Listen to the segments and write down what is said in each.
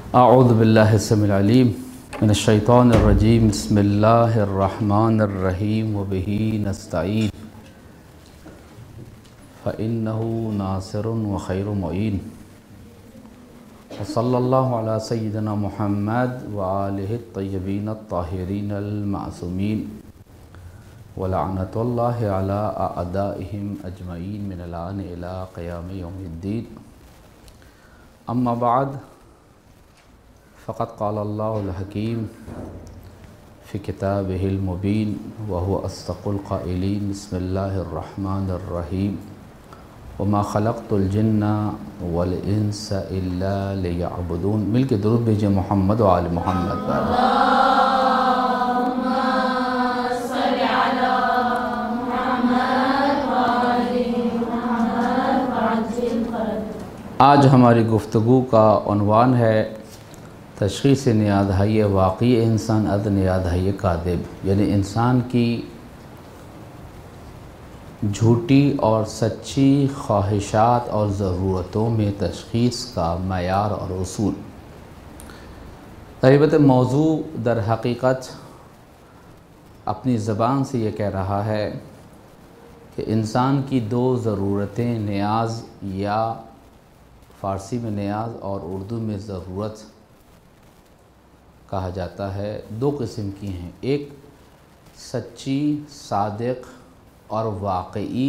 अऊज़ु बिल्लाहि समीइल अलीम मिनश्शैतानिर रजीम बिस्मिल्लाहिर रहमानिर रहीम व बिही नस्तईन फ़इन्नहु नासिरुन व खैरु मुईन व सल्लल्लाहु अला सय्यिदिना मुहम्मद व आलिहि तय्यबीन अत्ताहिरीन अल मासूमीन व लअनतुल्लाहि अला अअदाइहिम अजमईन मिनल आन इला क़ियाम यौमिद्दीन। अम्मा बाद फ़क़त क़ाल अल्लाहुल हकीम फ़ी किताबिहिल मुबीन व हुवा अस्दक़ुल क़ाइलीन बिस्मिल्लाहिर रहमानिर रहीम व मा ख़लक़तुल जिन्ना वल इंसा इल्ला लियअबुदून। मिल के दुरूद भेजिए मोहम्मद व आले मोहम्मद। आज हमारी गुफ्तगू का उन्वान है तशख़ीस नियाद है वाक़ई इंसान अद नियाद है कादिब, यानी इंसान की झूठी और सच्ची ख्वाहिशात और ज़रूरतों में तशख़ीस का मयार और उसूल। तरीबत मौजू दर हकीकत अपनी ज़बान से ये कह रहा है कि इंसान की दो ज़रूरतें, नियाज़ या फ़ारसी में नियाज़ और उर्दू में ज़रूरत कहा जाता है, दो किस्म की हैं। एक सच्ची, सादिक़ और वाक़ई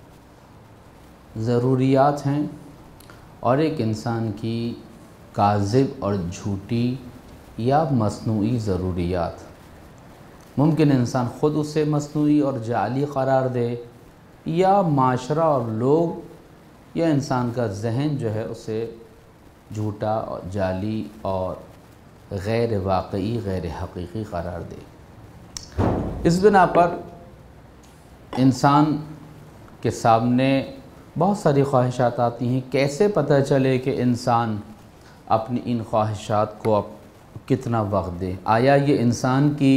ज़रूरियात हैं, और एक इंसान की काज़िब और झूठी या मसनूई ज़रूरियात। मुमकिन इंसान ख़ुद उसे मसनूई और जाली क़रार दे, या माशरा और लोग या इंसान का जहन जो है उसे झूठा और जाली और गैर वाक़ई, गैर हकीकी क़रार दे। इस बिना पर इंसान के सामने बहुत सारी ख्वाहिशात आती हैं। कैसे पता चले कि इंसान अपनी इन ख्वाहिशात को अब कितना वक्त दे? आया ये इंसान की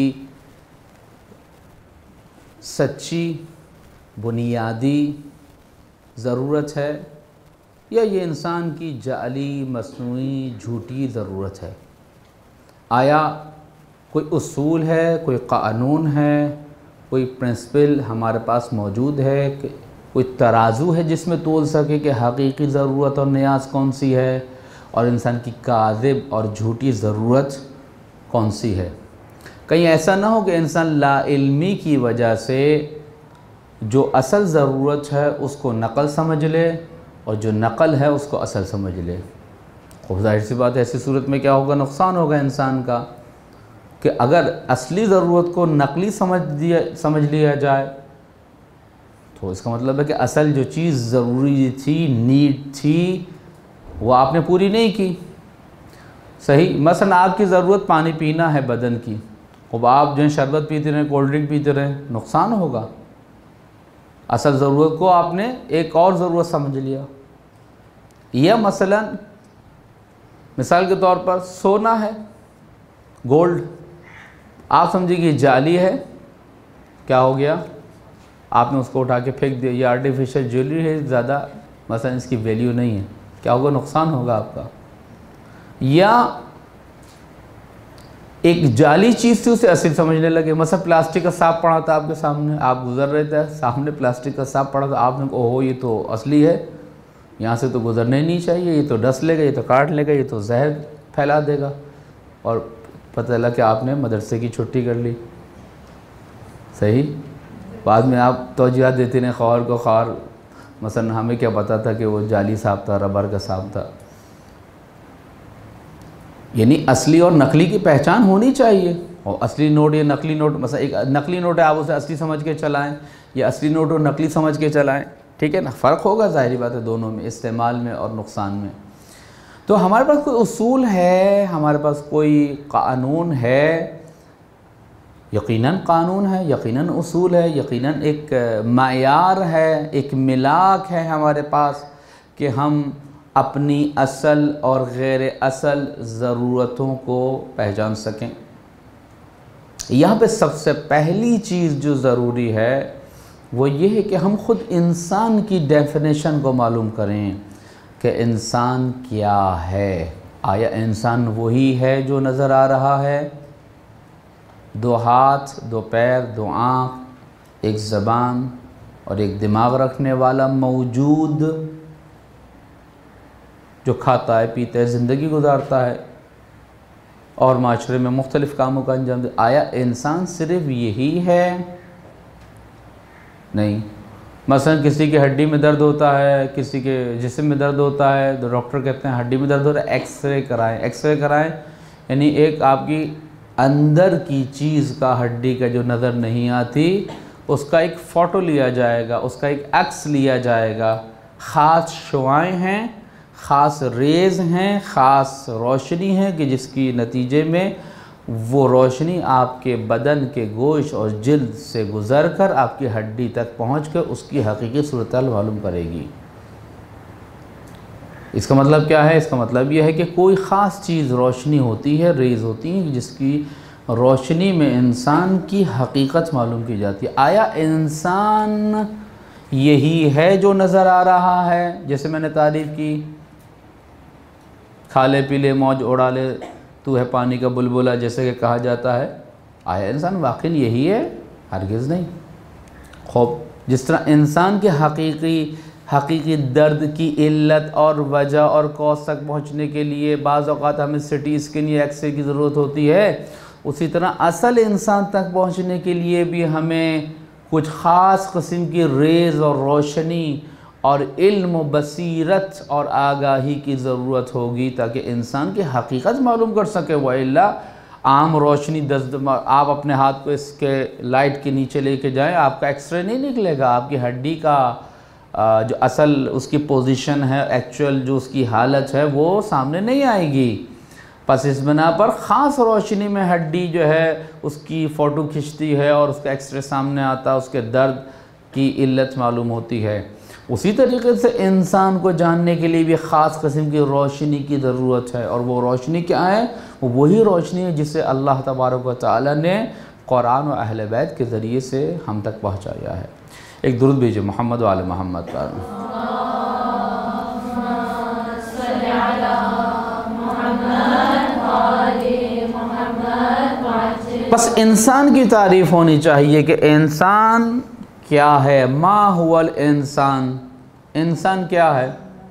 सच्ची बुनियादी ज़रूरत है, या ये इंसान की जाली, मसनूई, झूठी ज़रूरत है? आया कोई उसूल है, कोई क़ानून है, कोई प्रिंसिपल हमारे पास मौजूद है, कोई तराजू है जिसमें तोल सके कि हकीकी ज़रूरत और नियाज़ कौन सी है और इंसान की काज़िब और झूठी ज़रूरत कौन सी है? कहीं ऐसा ना हो कि इंसान लाइल्मी की वजह से जो असल ज़रूरत है उसको नक़ल समझ ले और जो नक़ल है उसको असल समझ ले। खूब ज़ाहिर सी बात है, ऐसी सूरत में क्या होगा? नुकसान होगा इंसान का, कि अगर असली ज़रूरत को नकली समझ लिया जाए तो इसका मतलब है कि असल जो चीज़ ज़रूरी थी, नीड थी, वो आपने पूरी नहीं की। सही, मसलन आपकी ज़रूरत पानी पीना है बदन की, अब आप जो है शरबत पीते रहें, कोल्ड ड्रिंक पीते रहें, नुकसान होगा। असल ज़रूरत को आपने एक और ज़रूरत समझ लिया। यह मसलन मिसाल के तौर पर सोना है, गोल्ड, आप समझिए कि जाली है, क्या हो गया? आपने उसको उठा के फेंक दिया। ये आर्टिफिशियल ज्वेलरी है, ज़्यादा मसलन इसकी वैल्यू नहीं है, क्या होगा? नुकसान होगा आपका। या एक जाली चीज़ थी उसे असली समझने लगे। मतलब प्लास्टिक का सांप पड़ा था आपके सामने, आप गुजर रहे थे, सामने प्लास्टिक का सांप पड़ा था, आपने कहा ओहो ये तो असली है, यहाँ से तो गुजरना ही नहीं चाहिए, ये तो डस लेगा, ये तो काट लेगा, ये तो जहर फैला देगा, और पता चला कि आपने मदरसे की छुट्टी कर ली। सही, बाद में आप तौजीहात देते रहे ख़ौर को, ख़ौर मसलन हमें क्या पता था कि वो जाली सांप था, रबर का सांप था। यानी असली और नकली की पहचान होनी चाहिए। और असली नोट या नकली नोट, मतलब एक नकली नोट है आप उसे असली समझ के चलाएं, या असली नोट और नकली समझ के चलाएं, ठीक है ना? फ़र्क होगा ज़ाहिर बात है दोनों में, इस्तेमाल में और नुकसान में। तो हमारे पास कोई उसूल है, हमारे पास कोई क़ानून है, यकीनन क़ानून है, यकीनन उसूल है, यकीनन एक मायार है, एक मिलाक है हमारे पास कि हम अपनी असल और गैर असल ज़रूरतों को पहचान सकें। यहाँ पे सबसे पहली चीज़ जो ज़रूरी है वो ये है कि हम ख़ुद इंसान की डेफिनेशन को मालूम करें कि इंसान क्या है। आया इंसान वही है जो नज़र आ रहा है? 2 हाथ, 2 पैर, 2 आँख, एक ज़बान और एक दिमाग रखने वाला मौजूद, जो खाता है, पीता है, ज़िंदगी गुजारता है और माशरे में मुख्तलिफ़ कामों का अंजाम दे। आया इंसान सिर्फ़ यही है? नहीं। मसलन किसी की हड्डी में दर्द होता है, किसी के जिस्म में दर्द होता है, तो डॉक्टर कहते हैं हड्डी में दर्द हो रहा है, एक्सरे कराएं। एक्सरे कराएं यानी एक आपकी अंदर की चीज़ का, हड्डी का जो नज़र नहीं आती, उसका एक फ़ोटो लिया जाएगा, उसका एक अक्स लिया जाएगा। ख़ास शुआएँ हैं, ख़ास रेज़ हैं, ख़ास रोशनी है कि जिसकी नतीजे में वो रोशनी आपके बदन के गोश्त और जिल्द से गुज़र कर आपकी हड्डी तक पहुँच कर उसकी हकीकी सूरत-हाल मालूम करेगी। इसका मतलब क्या है? इसका मतलब यह है कि कोई ख़ास चीज़ रोशनी होती है, रेज़ होती हैं, जिसकी रोशनी में इंसान की हकीकत मालूम की जाती है। आया इंसान यही है जो नज़र आ रहा है? जैसे मैंने तारीफ़ की, खा ले पी ले मौज उड़ा ले, तू है पानी का बुलबुला, जैसे कि कहा जाता है। आया इंसान वाकई यही है? हरगिज़ नहीं। खूब जिस तरह इंसान के हकीकी दर्द की इल्लत और वजह और कॉज तक पहुँचने के लिए बाज़ औक़ात हमें सिटी स्कैन या एक्सरे की ज़रूरत होती है, उसी तरह असल इंसान तक पहुँचने के लिए भी हमें कुछ ख़ास किस्म की रेज़ और रोशनी और इल्म, बसीरत और आगाही की ज़रूरत होगी ताकि इंसान की हकीकत मालूम कर सके। वइल्ला आम रोशनी आप अपने हाथ को इसके लाइट के नीचे लेके जाएं, आपका एक्सरे नहीं निकलेगा, आपकी हड्डी का जो असल उसकी पोजीशन है, एक्चुअल जो उसकी हालत है, वो सामने नहीं आएगी। बस इस बिना पर ख़ास रोशनी में हड्डी जो है उसकी फ़ोटो खिंचती है और उसका एक्सरे सामने आता है, उसके दर्द की इल्लत मालूम होती है। उसी तरीके से इंसान को जानने के लिए भी ख़ास किस्म की रोशनी की ज़रूरत है, और वो रोशनी क्या है? वो वही रोशनी है जिसे अल्लाह तबारक व तआला ने कुरान और अहले बैत के ज़रिए से हम तक पहुँचाया है। एक दुरूद भेजिए मोहम्मद वाले मोहम्मद पर। बस इंसान की तारीफ़ होनी चाहिए कि इंसान क्या है। मा हुवल इंसान, इंसान क्या है?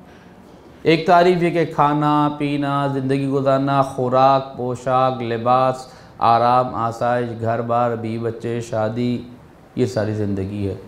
एक तारीफ़ है कि खाना पीना, ज़िंदगी गुजारना, खुराक, पोशाक, लिबास, आराम, आसाइश, घर बार, बीवी बच्चे, शादी, ये सारी ज़िंदगी है।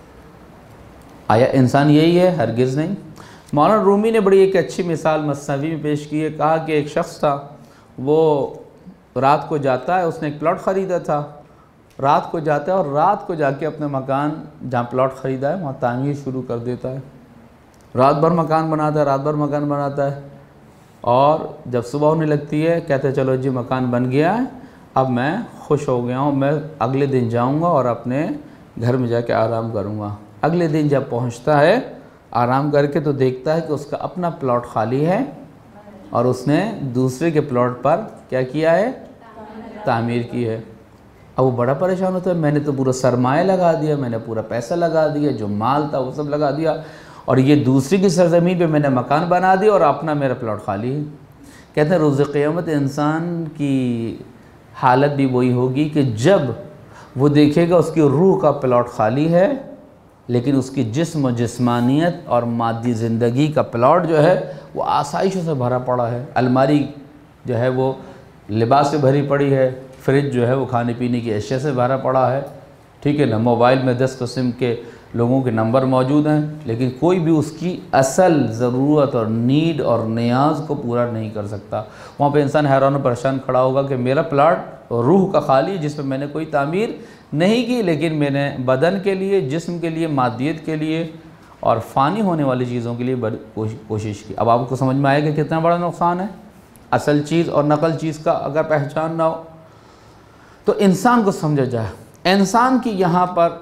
आया इंसान यही है? हरगिज़ नहीं। मौलाना रूमी ने बड़ी एक अच्छी मिसाल मसनवी में पेश की है। कहा कि एक शख्स था, वो रात को जाता है, उसने एक प्लॉट ख़रीदा था, रात को जाता है और रात को जाके अपने मकान जहाँ प्लॉट ख़रीदा है वहाँ तामीर शुरू कर देता है। रात भर मकान बनाता है, रात भर मकान बनाता है, और जब सुबह होने लगती है कहते हैं चलो जी मकान बन गया है, अब मैं खुश हो गया हूँ, मैं अगले दिन जाऊँगा और अपने घर में जाके आराम करूँगा। अगले दिन जब पहुँचता है आराम करके तो देखता है कि उसका अपना प्लॉट खाली है और उसने दूसरे के प्लॉट पर क्या किया है? तामीर की है। अब वो बड़ा परेशान होता है, मैंने तो पूरा सरमाया लगा दिया, मैंने पूरा पैसा लगा दिया, जो माल था वो सब लगा दिया, और ये दूसरी की सरजमीन पे मैंने मकान बना दिया और अपना मेरा प्लॉट खाली है। कहते हैं रोज़ क़यामत इंसान की हालत भी वही होगी कि जब वो देखेगा उसकी रूह का प्लॉट खाली है, लेकिन उसकी जिस्म, जिस्मानियत और मादी ज़िंदगी का प्लॉट जो है वो आसाइशों से भरा पड़ा है। अलमारी जो है वो लिबास से भरी पड़ी है, फ्रिज जो है वो खाने पीने की अशिया से भरा पड़ा है, ठीक है ना। मोबाइल में 10 किस्म के लोगों के नंबर मौजूद हैं, लेकिन कोई भी उसकी असल ज़रूरत और नीड और नियाज़ को पूरा नहीं कर सकता। वहाँ पे इंसान हैरान और परेशान खड़ा होगा कि मेरा प्लॉट रूह का खाली है जिसमें मैंने कोई तामीर नहीं की, लेकिन मैंने बदन के लिए, जिस्म के लिए, मादियत के लिए और फ़ानी होने वाली चीज़ों के लिए बड़ी कोशिश की। अब आपको समझ में आएगा कितना बड़ा नुकसान है असल चीज़ और नकल चीज़ का अगर पहचान ना हो तो। इंसान को समझा जाए। इंसान की यहाँ पर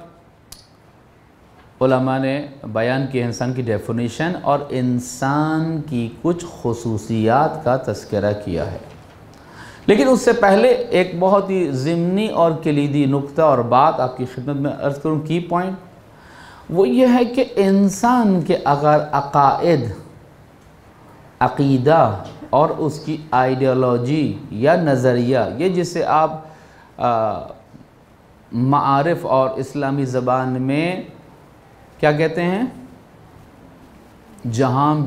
उलमा ने बयान की इंसान की डेफिनेशन और इंसान की कुछ खुसूसियात का तज़किरा किया है, लेकिन उससे पहले एक बहुत ही ज़िमनी और कलीदी नुक्ता और बात आपकी खिदमत में अर्ज़ करूँ। की पॉइंट वो ये है कि इंसान के अगर अक़ाइद, अक़ीदा और उसकी आइडियोलॉजी या नज़रिया, ये जिसे आप मारिफ और इस्लामी ज़बान में क्या कहते हैं, जहां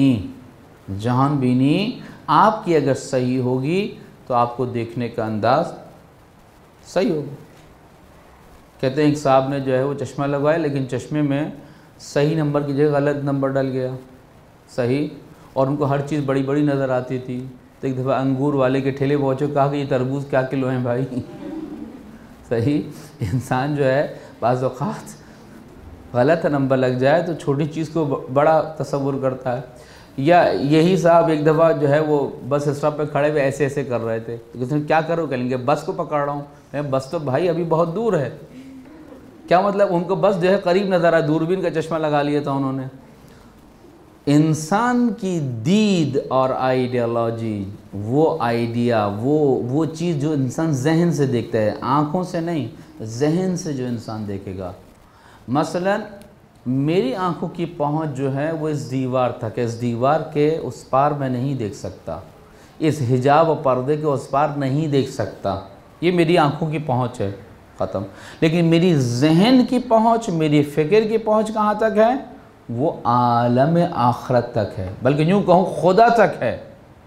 बीनी आपकी अगर सही होगी तो आपको देखने का अंदाज़ सही होगा। कहते हैं एक साहब ने जो है वो चश्मा लगवाया, लेकिन चश्मे में सही नंबर की जगह गलत नंबर डल गया, सही, और उनको हर चीज़ बड़ी बड़ी नज़र आती थी। तो एक दफ़ा अंगूर वाले के ठेले पहुँचो, कहा कि ये तरबूज क्या किलो हैं भाई। सही, इंसान जो है बाज़ औक़ात गलत नंबर लग जाए तो छोटी चीज़ को बड़ा तसव्वुर करता है। या यही साहब एक दफ़ा जो है वो बस स्टॉप पे खड़े हुए ऐसे ऐसे कर रहे थे, तो किसी ने क्या करो, कहेंगे बस को पकड़ रहा हूँ। मैं बस तो भाई अभी बहुत दूर है। क्या मतलब, उनको बस जो है करीब नज़र आया, दूरबीन का चश्मा लगा लिया था उन्होंने। इंसान की दीद और आइडियोलॉजी, वो आइडिया, वो चीज़ जो इंसान जहन से देखता है, आँखों से नहीं, जहन से जो इंसान देखेगा। मसलन मेरी आंखों की पहुंच जो है वो इस दीवार तक है, इस दीवार के उस पार मैं नहीं देख सकता, इस हिजाब और पर्दे के उस पार नहीं देख सकता, ये मेरी आंखों की पहुंच है, ख़त्म। लेकिन मेरी जहन की पहुंच, मेरी फ़िक्र की पहुंच कहाँ तक है, वो आलम आखरत तक है, बल्कि यूँ कहूँ खुदा तक है।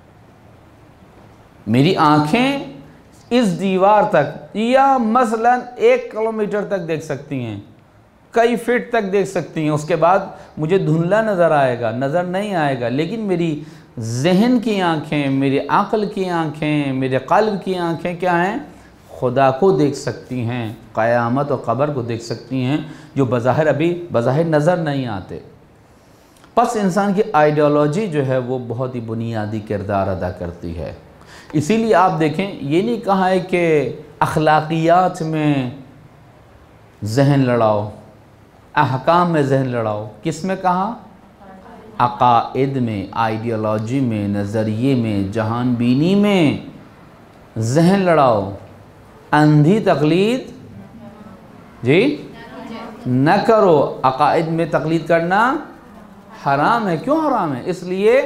मेरी आँखें इस दीवार तक या मसलन 1 किलोमीटर तक देख सकती हैं, कई फीट तक देख सकती हैं, उसके बाद मुझे धुंधला नज़र नहीं आएगा। लेकिन मेरी जहन की आँखें, मेरी अक़ल की आँखें, मेरे क़ल्ब की आँखें क्या हैं, खुदा को देख सकती हैं, क़यामत और क़ब्र को देख सकती हैं, जो बज़ाहिर नज़र नहीं आते। बस इंसान की आइडियोलॉजी जो है वो बहुत ही बुनियादी किरदार अदा करती है। इसीलिए आप देखें, ये नहीं कहा है कि अखलाकियात में जहन लड़ाओ, अहकाम में जहन लड़ाओ, किस में कहा, अक़ाइद में, आइडियोलॉजी में, नज़रिए में, जहान बीनी में जहन लड़ाओ। अंधी तकलीद जी न करो। अक़ाइद में तकलीद करना हराम है। क्यों हराम है? इसलिए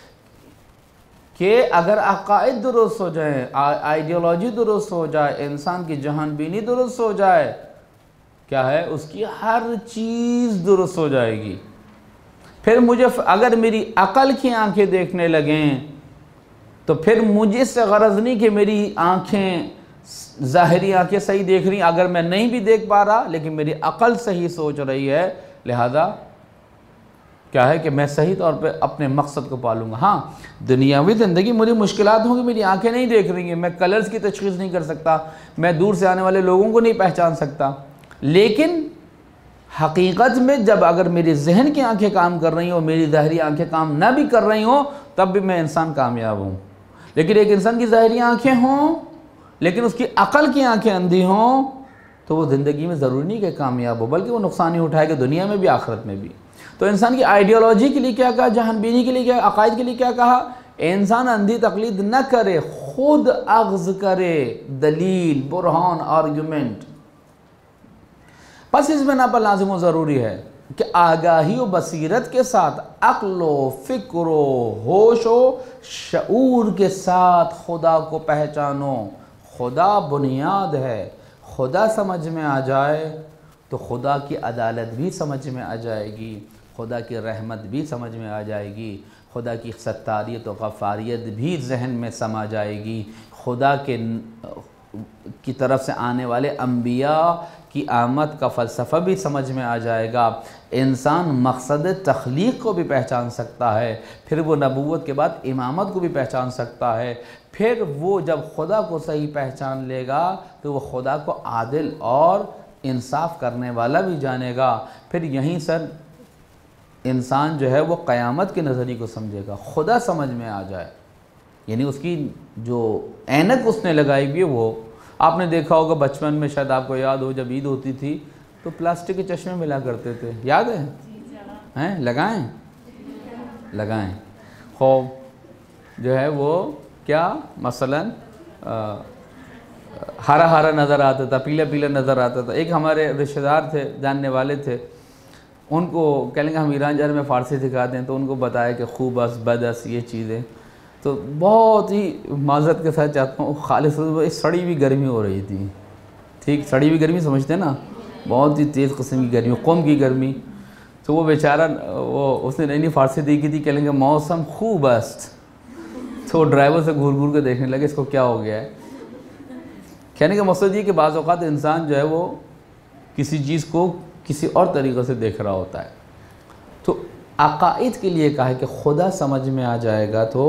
कि अगर अक़ाइद दुरुस्त हो जाए, आइडियोलॉजी दुरुस्त हो जाए, इंसान की जहान बीनी दुरुस्त हो जाए, क्या है, उसकी हर चीज़ दुरुस्त हो जाएगी। फिर मुझे अगर मेरी अक़ल की आंखें देखने लगें तो फिर मुझे इससे गरज नहीं कि मेरी आंखें, ज़ाहिरी आंखें सही देख रही, अगर मैं नहीं भी देख पा रहा लेकिन मेरी अक़ल सही सोच रही है, लिहाजा क्या है कि मैं सही तौर पे अपने मकसद को पालूंगा। हाँ, दुनियावी ज़िंदगी मुझे मुश्किलात होंगी, मेरी आंखें नहीं देख रही हैं, मैं कलर्स की तशख़ीस नहीं कर सकता, मैं दूर से आने वाले लोगों को नहीं पहचान सकता, लेकिन हकीकत में जब अगर मेरे जहन की आंखें काम कर रही हो, मेरी ज़ाहिरी आंखें काम ना भी कर रही हो, तब भी मैं इंसान कामयाब हूँ। लेकिन एक इंसान की ज़ाहिरी आंखें हों लेकिन उसकी अक़ल की आंखें अंधी हों तो वो ज़िंदगी में ज़रूरी नहीं कि कामयाब हो, बल्कि वो नुकसान ही उठाएगा, दुनिया में भी आखिरत में भी। तो इंसान की आइडियोलॉजी के लिए क्या कहा, जहानबीनी के लिए क्या, अक़ाइद के लिए क्या कहा, इंसान अंधी तकलीद न करे, खुद अग़्ज़ करे दलील, बुरहान, आर्गुमेंट। बस इसमें ना पर लाज़िम व ज़रूरी है कि आगाही व बसीरत के साथ, अक़्ल व फ़िक्र व होश व शऊर के साथ खुदा को पहचानो। खुदा बुनियाद है। खुदा समझ में आ जाए तो खुदा की अदालत भी समझ में आ जाएगी, खुदा की रहमत भी समझ में आ जाएगी, खुदा की सत्तारियत और गफ़ारियत भी जहन में समा जाएगी, खुदा के की तरफ से आने वाले अम्बिया की आमद का फ़लसफ़ा भी समझ में आ जाएगा। इंसान मकसद तख्लीक़ को भी पहचान सकता है, फिर वो नबूवत के बाद इमामत को भी पहचान सकता है। फिर वो जब खुदा को सही पहचान लेगा तो वो खुदा को आदिल और इंसाफ करने वाला भी जानेगा। फिर यहीं सर इंसान जो है वो क़यामत के नज़रिए को समझेगा, खुदा समझ में आ जाए, यानी उसकी जो ऐनक उसने लगाई हुई है वो, आपने देखा होगा बचपन में, शायद आपको याद हो, जब ईद होती थी तो प्लास्टिक के चश्मे मिला करते थे, याद है? हैं? लगाएं खूब जो है वो क्या, मसलन हरा हरा नज़र आता था, पीला पीला नज़र आता था। एक हमारे रिश्तेदार थे, जानने वाले थे, उनको कहेंगे हम ईरान जार में फ़ारसी सिखाते हैं, तो उनको बताया कि खूबस बदस ये चीज़ें, तो बहुत ही माजरत के साथ चाहता हूँ, खालिस सड़ी हुई गर्मी हो रही थी, ठीक, सड़ी हुई गर्मी समझते हैं ना, बहुत ही तेज़ किस्म की गर्मी, कौम की गर्मी। तो वो बेचारा उसने नई नई फारसी देखी थी, कहेंगे मौसम खूब است। तो ड्राइवर से घूर घूर के देखने लगे इसको क्या हो गया है। कहने का मकसद ये कि बाज़ औक़ात इंसान जो है वो किसी चीज़ को किसी और तरीक़े से देख रहा होता है। तो अक़ाइद के लिए कहा है कि खुदा समझ में आ जाएगा तो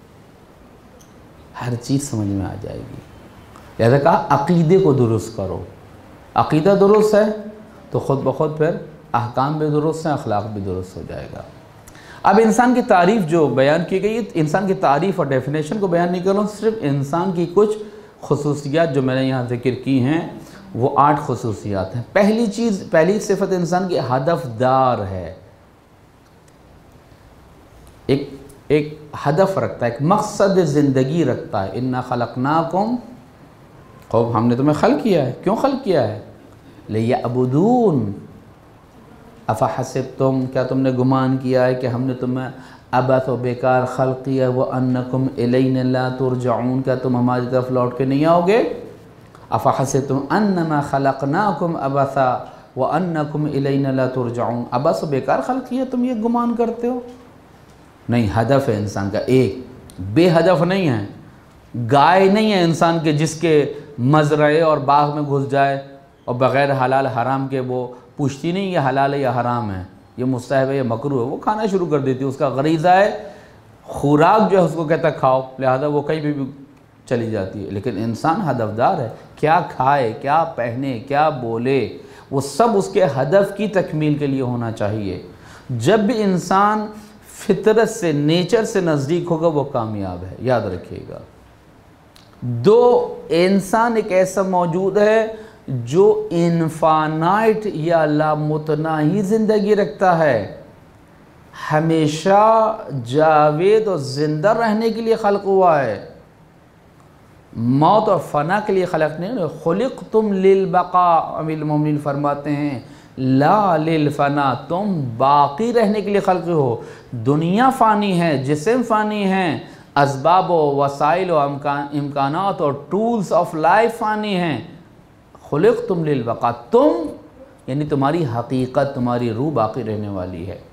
हर चीज़ समझ में आ जाएगी। लिहाजा कहा अक़ीदे को दुरुस्त करो, अक़ीदा दुरुस्त है तो ख़ुद ब खुद फिर अहकाम भी दुरुस्त हैं, अखलाक भी दुरुस्त हो जाएगा। अब इंसान की तारीफ़ जो बयान की गई, इंसान की तारीफ़ और डेफिनेशन को बयान नहीं कर रहा हूँ, सिर्फ इंसान की कुछ खुसूसियात जो मैंने यहाँ ज़िक्र की हैं वो 8 खुसूसियात हैं। पहली सिफत इंसान की हदफदार है, एक हदफ रखता है, एक मकसद ज़िंदगी रखता है। इन्ना खलक़नाकुम, खूब हमने तुम्हें खल किया है, क्यों खल किया है? लियअबुदून अफ़हसिब्तुम, क्या तुमने गुमान किया है कि हमने तुम्हें अबस व बेकार खल किया, व अन्नकुम इलैना ला तुरजऊन, क्या तुम हमारी तरफ लौट के नहीं आओगे? अफ़हसिब्तुम अन्नमा खलक़नाकुम अबसा व अन्नकुम इलैना ला तुरजऊन, अबस व बेकार खल किया, तुम ये गुमान करते हो? नहीं, हदफ है इंसान का एक, बेहदफ नहीं है। गाय नहीं है इंसान के जिसके मज़रए और बाग में घुस जाए और बग़ैर हलाल हराम के वो पूछती नहीं ये हलाल है या हराम है, ये मुस्तहब है या मकरूह है, वो खाना शुरू कर देती है। उसका गरीज़ा है, खुराक जो है उसको कहता है खाओ, लिहाजा वो कहीं भी चली जाती है। लेकिन इंसान हदफदार है, क्या खाए, क्या पहने, क्या बोले, वो सब उसके हदफ की तकमील के लिए होना चाहिए। जब भी इंसान फितरत से, नेचर से नज़दीक होगा वो कामयाब है, याद रखिएगा। 2, इंसान एक ऐसा मौजूद है जो इनफानाइट या लामुतनाही ज़िंदगी रखता है, हमेशा जावेद और ज़िंदा रहने के लिए खल्क़ हुआ है, मौत और फ़ना के लिए खल्क़ नहीं। खुलिक़्तुम लिलबक़ा, अमीरुल मोमिनीन फरमाते हैं ला लिलफ़ना, तुम बाक़ी रहने के लिए खल्क़ हो। दुनिया फ़ानी है, जिस्म फ़ानी हैं, असबाब व वसाइल व इम्कानात और टूल्स ऑफ लाइफ फ़ानी हैं। खुलिक़्तुम लिलबक़ा, तुम यानी तुम्हारी हकीकत, तुम्हारी रूह बाक़ी रहने वाली है,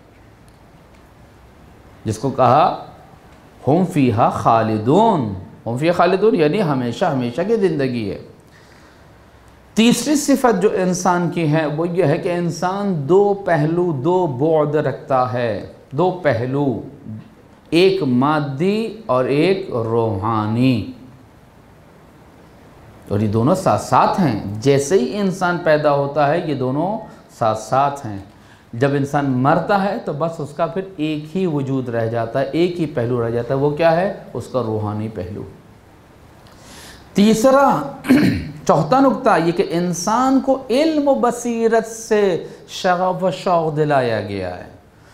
जिसको कहा हुम फ़ीहा खालिदून, हुम फ़ीहा खालिदून यानी हमेशा हमेशा की ज़िंदगी है। तीसरी सिफत जो इंसान की है वो ये है कि इंसान 2 पहलू, 2 बुअद रखता है, 2 पहलू, एक मादी और एक रूहानी, और ये दोनों साथ साथ हैं। जैसे ही इंसान पैदा होता है ये दोनों साथ साथ हैं। जब इंसान मरता है तो बस उसका फिर एक ही वजूद रह जाता है, एक ही पहलू रह जाता है, वो क्या है? उसका रूहानी पहलू। तीसरा चौथा नुक्ता ये कि इंसान को इल्म बसीरत से शगफ व शौक़ दिलाया गया है।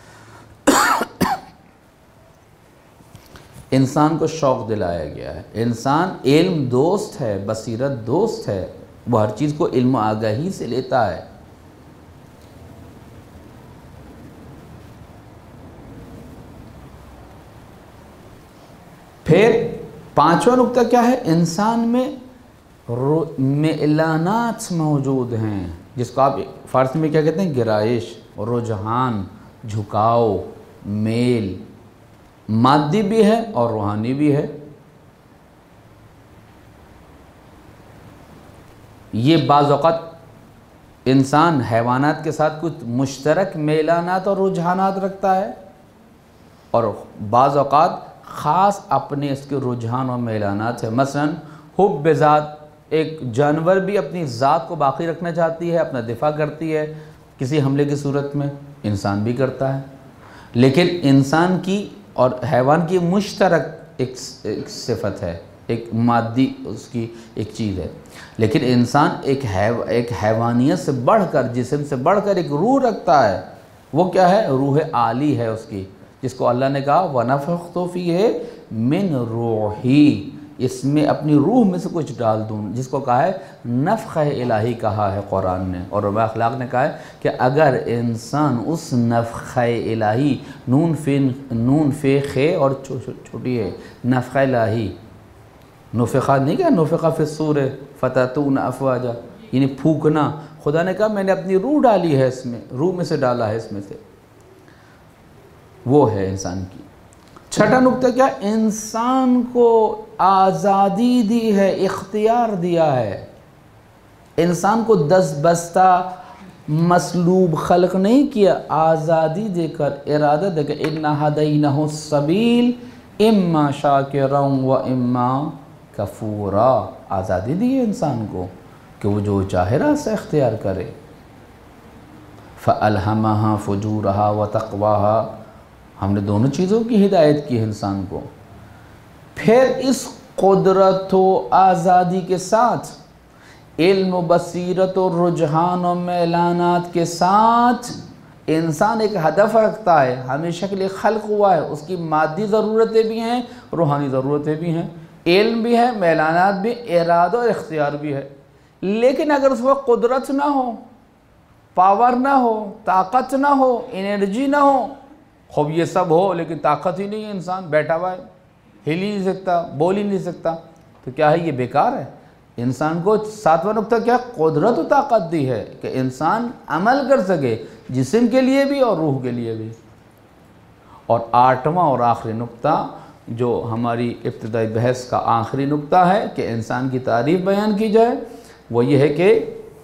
इंसान को शौक़ दिलाया गया है। इंसान इल्म दोस्त है, बसीरत दोस्त है, वो हर चीज़ को इल्म आगाही से लेता है। फिर 5वां नुक्ता क्या है? इंसान में मेलानात मौजूद हैं, जिसको आप फ़ारसी में क्या कहते हैं? गिराइश, रुझान, झुकाव, मेल, मादी भी है और रूहानी भी है। ये बाज़ औक़ात इंसान हैवानात के साथ कुछ मुश्तरक मेलानात और रुझानात रखता है, और बाज़ औक़ात ख़ास अपने इसके रुझान और मेलानात है। मसलन हुब्ब ज़ात, एक जानवर भी अपनी ज़ात को बाक़ी रखना चाहती है, अपना दिफा करती है किसी हमले की सूरत में, इंसान भी करता है। लेकिन इंसान की और हैवान की मुश्तरक एक सिफत है, एक मादी उसकी एक चीज़ है। लेकिन इंसान एक हैवानियत से बढ़कर, जिस्म से बढ़कर एक रूह रखता है। वो क्या है? रूह आली है उसकी, जिसको अल्लाह ने कहा वनफ़ख़्तु फ़ीहि मिन रूही, इसमें अपनी रूह में से कुछ डाल दूँ, जिसको कहा है नफ़ख़ इलाही कहा है कुरान ने, और उलमा अखलाक ने कहा है कि अगर इंसान उस नफ़ख़ इलाही, नून फे खे और छोटी है नफ़ख़ इलाही, नुफ़िख़ा नहीं क्या, नुफ़िख़ा फ़िस्सूर फ़ततून अफ़वाजा, यानी फूकना। खुदा ने कहा मैंने अपनी रूह डाली है इसमें, रूह में से डाला है इसमें से, वो है इंसान की। छठा नुक्ता क्या, इंसान को आज़ादी दी है, इख्तियार दिया है। इंसान को दस बस्ता मसलूब खल्क नहीं किया, आज़ादी देकर, इरादा देकर, इन्ना हदैनाहु सबील इम्मा शाकिरन व इम्मा कफूरा, आज़ादी दी है इंसान को कि वो जो चाहे रास्ता इख्तियार करे। फ़अल्हमहा फ़ुजूरहा व तक़वाहा, हमने दोनों चीज़ों की हिदायत की है इंसान को। फिर इस कुदरत व आज़ादी के साथ इल्म, बसीरत और रुझान और मैलानात के साथ इंसान एक हदफ रखता है, हमेशा के लिए खल्क हुआ है। उसकी मादी ज़रूरतें भी हैं, रूहानी ज़रूरतें भी हैं, इल्म भी है, मैलानात भी, इरादा और इख्तियार भी है। लेकिन अगर उस वक्त कुदरत ना हो, पावर ना हो, ताकत ना हो, एनर्जी ना हो, खूब ये सब हो लेकिन ताकत ही नहीं है, इंसान बैठा हुआ है, हिल ही नहीं सकता, बोल ही नहीं सकता, तो क्या है, ये बेकार है। इंसान को सातवां नुक्ता क्या, कुदरत और ताकत दी है कि इंसान अमल कर सके, जिस्म के लिए भी और रूह के लिए भी। और आठवां और आखिरी नुक्ता जो हमारी इब्तिदाई बहस का आखिरी नुक्ता है कि इंसान की तारीफ़ बयान की जाए, वो ये है कि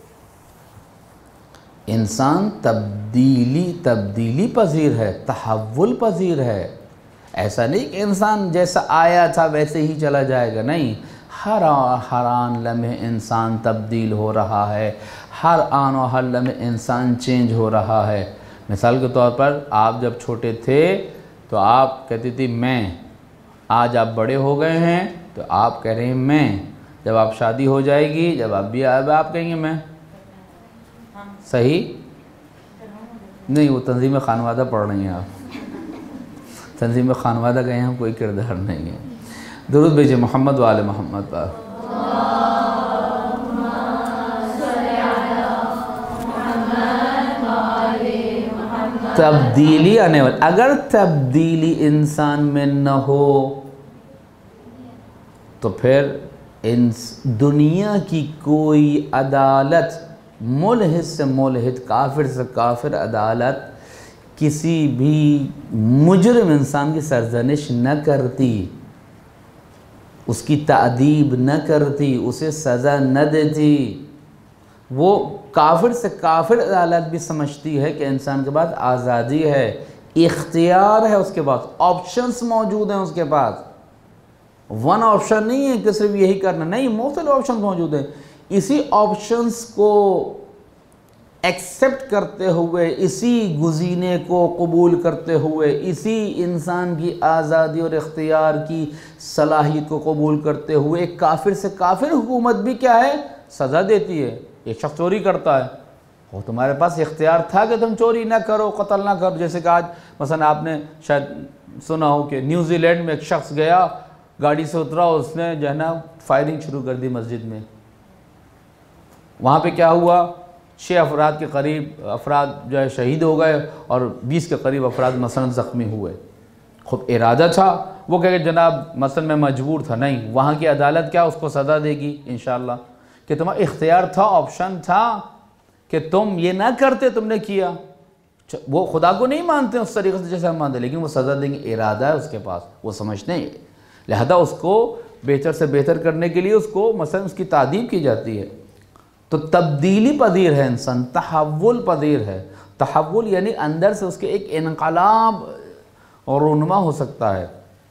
इंसान तब्दीली पजीर है, तहव्वुल पजीर है। ऐसा नहीं कि इंसान जैसा आया था वैसे ही चला जाएगा, नहीं, हर आन लम्हे इंसान तब्दील हो रहा है, हर आन और हर लम्हे इंसान चेंज हो रहा है। मिसाल के तौर पर आप जब छोटे थे तो आप कहती थी मैं, आज आप बड़े हो गए हैं तो आप कह रहे हैं मैं, जब आप शादी हो जाएगी, जब आप भी आए आप कहेंगे मैं। सही नहीं, वो तंजीम खानवादा पढ़ रही हैं आप, तंजीम खानवादा गए हम, कोई किरदार नहीं है। दुरूद भेजिए मोहम्मद वाले मोहम्मद पर। तब्दीली आने वाली, अगर तब्दीली इंसान में न हो तो फिर इन दुनिया की कोई अदालत, मुल्हिद से मुल्हिद, काफिर से काफिर अदालत किसी भी मुजरिम इंसान की सरजनिश न करती, उसकी तादीब न करती, उसे सज़ा न देती। वो काफिर से काफिर अदालत भी समझती है कि इंसान के पास आज़ादी है, इख्तियार है, उसके पास ऑप्शंस मौजूद हैं, उसके पास वन ऑप्शन नहीं है कि सिर्फ यही करना, नहीं, मुख्तलिफ ऑप्शन मौजूद हैं। इसी ऑप्शंस को एक्सेप्ट करते हुए, इसी गुज़ीने को कबूल करते हुए, इसी इंसान की आज़ादी और इख्तियार की सलाहियत को कबूल करते हुए एक काफिर से काफिर हुकूमत भी क्या है, सज़ा देती है। एक शख्स चोरी करता है, वो तुम्हारे पास इख्तियार था कि तुम चोरी ना करो, कत्ल ना करो। जैसे कि आज मसलन आपने शायद सुना हो कि न्यूजीलैंड में एक शख्स गया, गाड़ी से उतरा, उसने जो है ना फायरिंग शुरू कर दी मस्जिद में। वहाँ पे क्या हुआ, 6 अफराद के करीब अफराद जो है शहीद हो गए और 20 के करीब अफराद मसलन ज़ख्मी हुए। खुद इरादा था, वो कहे जनाब मसलन मैं मजबूर था, नहीं, वहाँ की अदालत क्या उसको सज़ा देगी इंशाअल्लाह कि तुम्हारा इख्तियार था, ऑप्शन था कि तुम ये ना करते, तुमने किया। वो खुदा को नहीं मानते उस तरीके से जैसे हम मानते, लेकिन वो सज़ा देंगे, इरादा है उसके पास, वो समझते हैं, लिहाजा उसको बेहतर से बेहतर करने के लिए उसको मसलन उसकी तादीब की जाती है। तो तब्दीली पदीर है इंसान, तहव्वुल पदीर है। तहव्वुल यानी अंदर से उसके एक इनकलाब और रुनमा हो सकता है।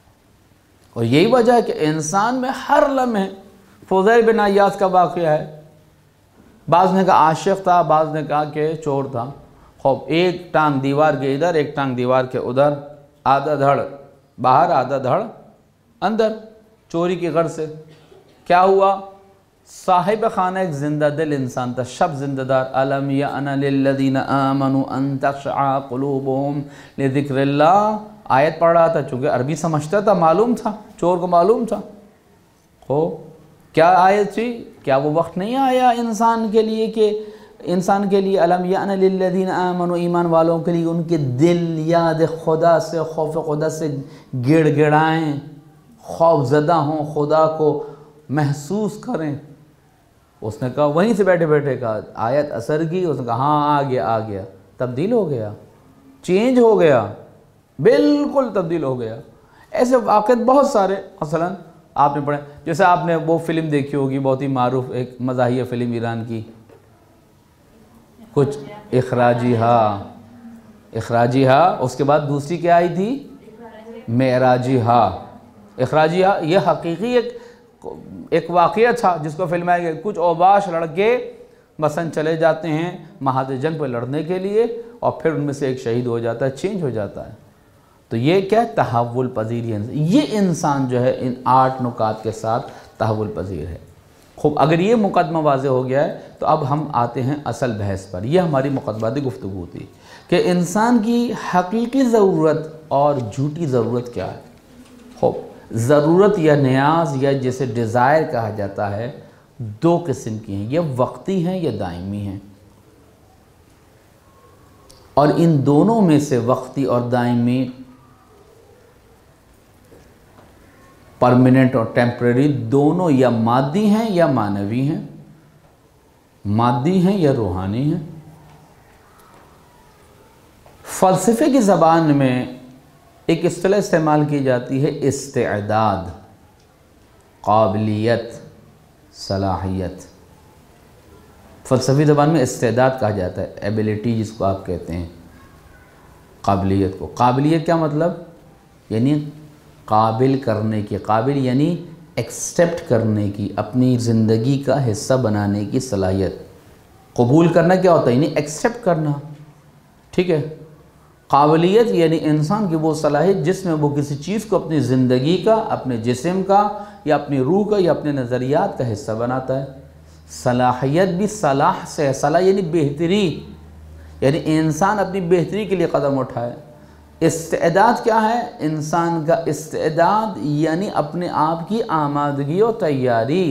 और यही वजह है कि इंसान में हर लम्हे, फुज़ैल बिन अय्याज़ का वाक़या है, बाज़ ने कहा आशिक़ था, बाज़ ने कहा कि चोर था। खूब एक टांग दीवार के इधर, एक टांग दीवार के उधर, आधा धड़ बाहर, आधा धड़ अंदर, चोरी की गर्ज से। क्या हुआ, साहिब खाना एक जिंदा दिल इंसान था, शब जिंदादार। अलम यअन लिल्लज़ीना आमनू अन तख़शअ क़ुलूबुहुम लिज़िक्रिल्लाह, आयत पढ़ रहा था, चूँकि अरबी समझता था, मालूम था, चोर को मालूम था। हो। क्या आयत थी? क्या वो वक्त नहीं आया इंसान के लिए कि इंसान के लिए अलम यान लिल्लज़ीना आमनू, ईमान वालों के लिए उनके दिल याद खुदा से, खौफ खुदा से गिड़गिड़ाएँ, खौफज़दा हों, खुदा को महसूस करें। उसने कहा, वहीं से बैठे बैठे कहा, आयत असर की, उसने कहा हाँ आ गया, तब्दील हो गया, चेंज हो गया, बिल्कुल तब्दील हो गया। ऐसे वाक़िअत बहुत सारे, मसलन आपने पढ़े, जैसे आपने वो फ़िल्म देखी होगी बहुत ही मारूफ, एक मज़ाहिया फ़िल्म ईरान की, कुछ इखराजी हा, उसके बाद दूसरी क्या आई थी? मेराजी हा। इखराजी हा ये हकीकी एक वाक़या था जिसको फिल्माया गया। कुछ औबाश लड़के मसन चले जाते हैं महाद जंग पर लड़ने के लिए और फिर उनमें से एक शहीद हो जाता है, चेंज हो जाता है। तो ये क्या है? तहव्वुल पज़ीर। ये इंसान जो है इन 8 नुकात के साथ तहव्वुल पज़ीर है। खूब, अगर ये मुकदमा वाज़े हो गया है तो अब हम आते हैं असल बहस पर। यह हमारी मुकदमाती गुफ्तगू थी कि इंसान की हकीकी ज़रूरत और झूठी ज़रूरत क्या है। खूब, ज़रूरत या न्याज या जिसे डिज़ायर कहा जाता है 2 किस्म की हैं, ये वक्ती हैं या दायमी हैं। और इन दोनों में से वक्ती और दायमी, परमानेंट और टेम्परेरी, दोनों या मादी हैं या मानवी हैं, मादी हैं या रूहानी हैं। फ़लसफ़े की ज़बान में एक इस्तिलाह इस्तेमाल की जाती है, इस्तेअदाद, काबिलियत, सलाहियत। फ़लसफ़ी ज़बान में इस्तेअदाद कहा जाता है, एबिलिटी जिसको आप कहते हैं, काबिलियत को। काबिलियत क्या मतलब? यानी काबिल करने की, काबिल यानी एक्सेप्ट करने की, अपनी ज़िंदगी का हिस्सा बनाने की सलाहियत। कबूल करना क्या होता है? यानी एक्सेप्ट करना, ठीक है। काबिलियत यानी इंसान की वो सलाहियत जिसमें वो किसी चीज़ को अपनी ज़िंदगी का, अपने जिस्म का या अपनी रूह का या अपने नज़रियात का हिस्सा बनाता है। सलाहियत भी सलाह से है, सलाह यानी बेहतरी, यानी इंसान अपनी बेहतरी के लिए कदम उठाए। इस्तेदाद क्या है? इंसान का इस्तेदाद यानी अपने आप की आमादगी और तैयारी,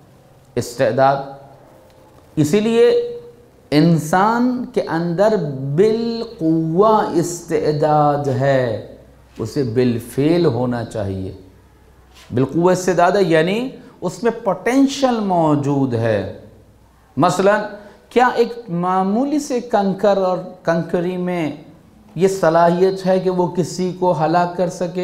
इस्तेदाद। इसीलिए इंसान के अंदर बिलकुव्वा इस्तेदाद है, उसे बिलफेल होना चाहिए। बिलकुव्वा इस्तेदाद है यानी उसमें पोटेंशियल मौजूद है। मसलन क्या एक मामूली से कंकर और कंकरी में ये सलाहियत है कि वो किसी को हलाक कर सके?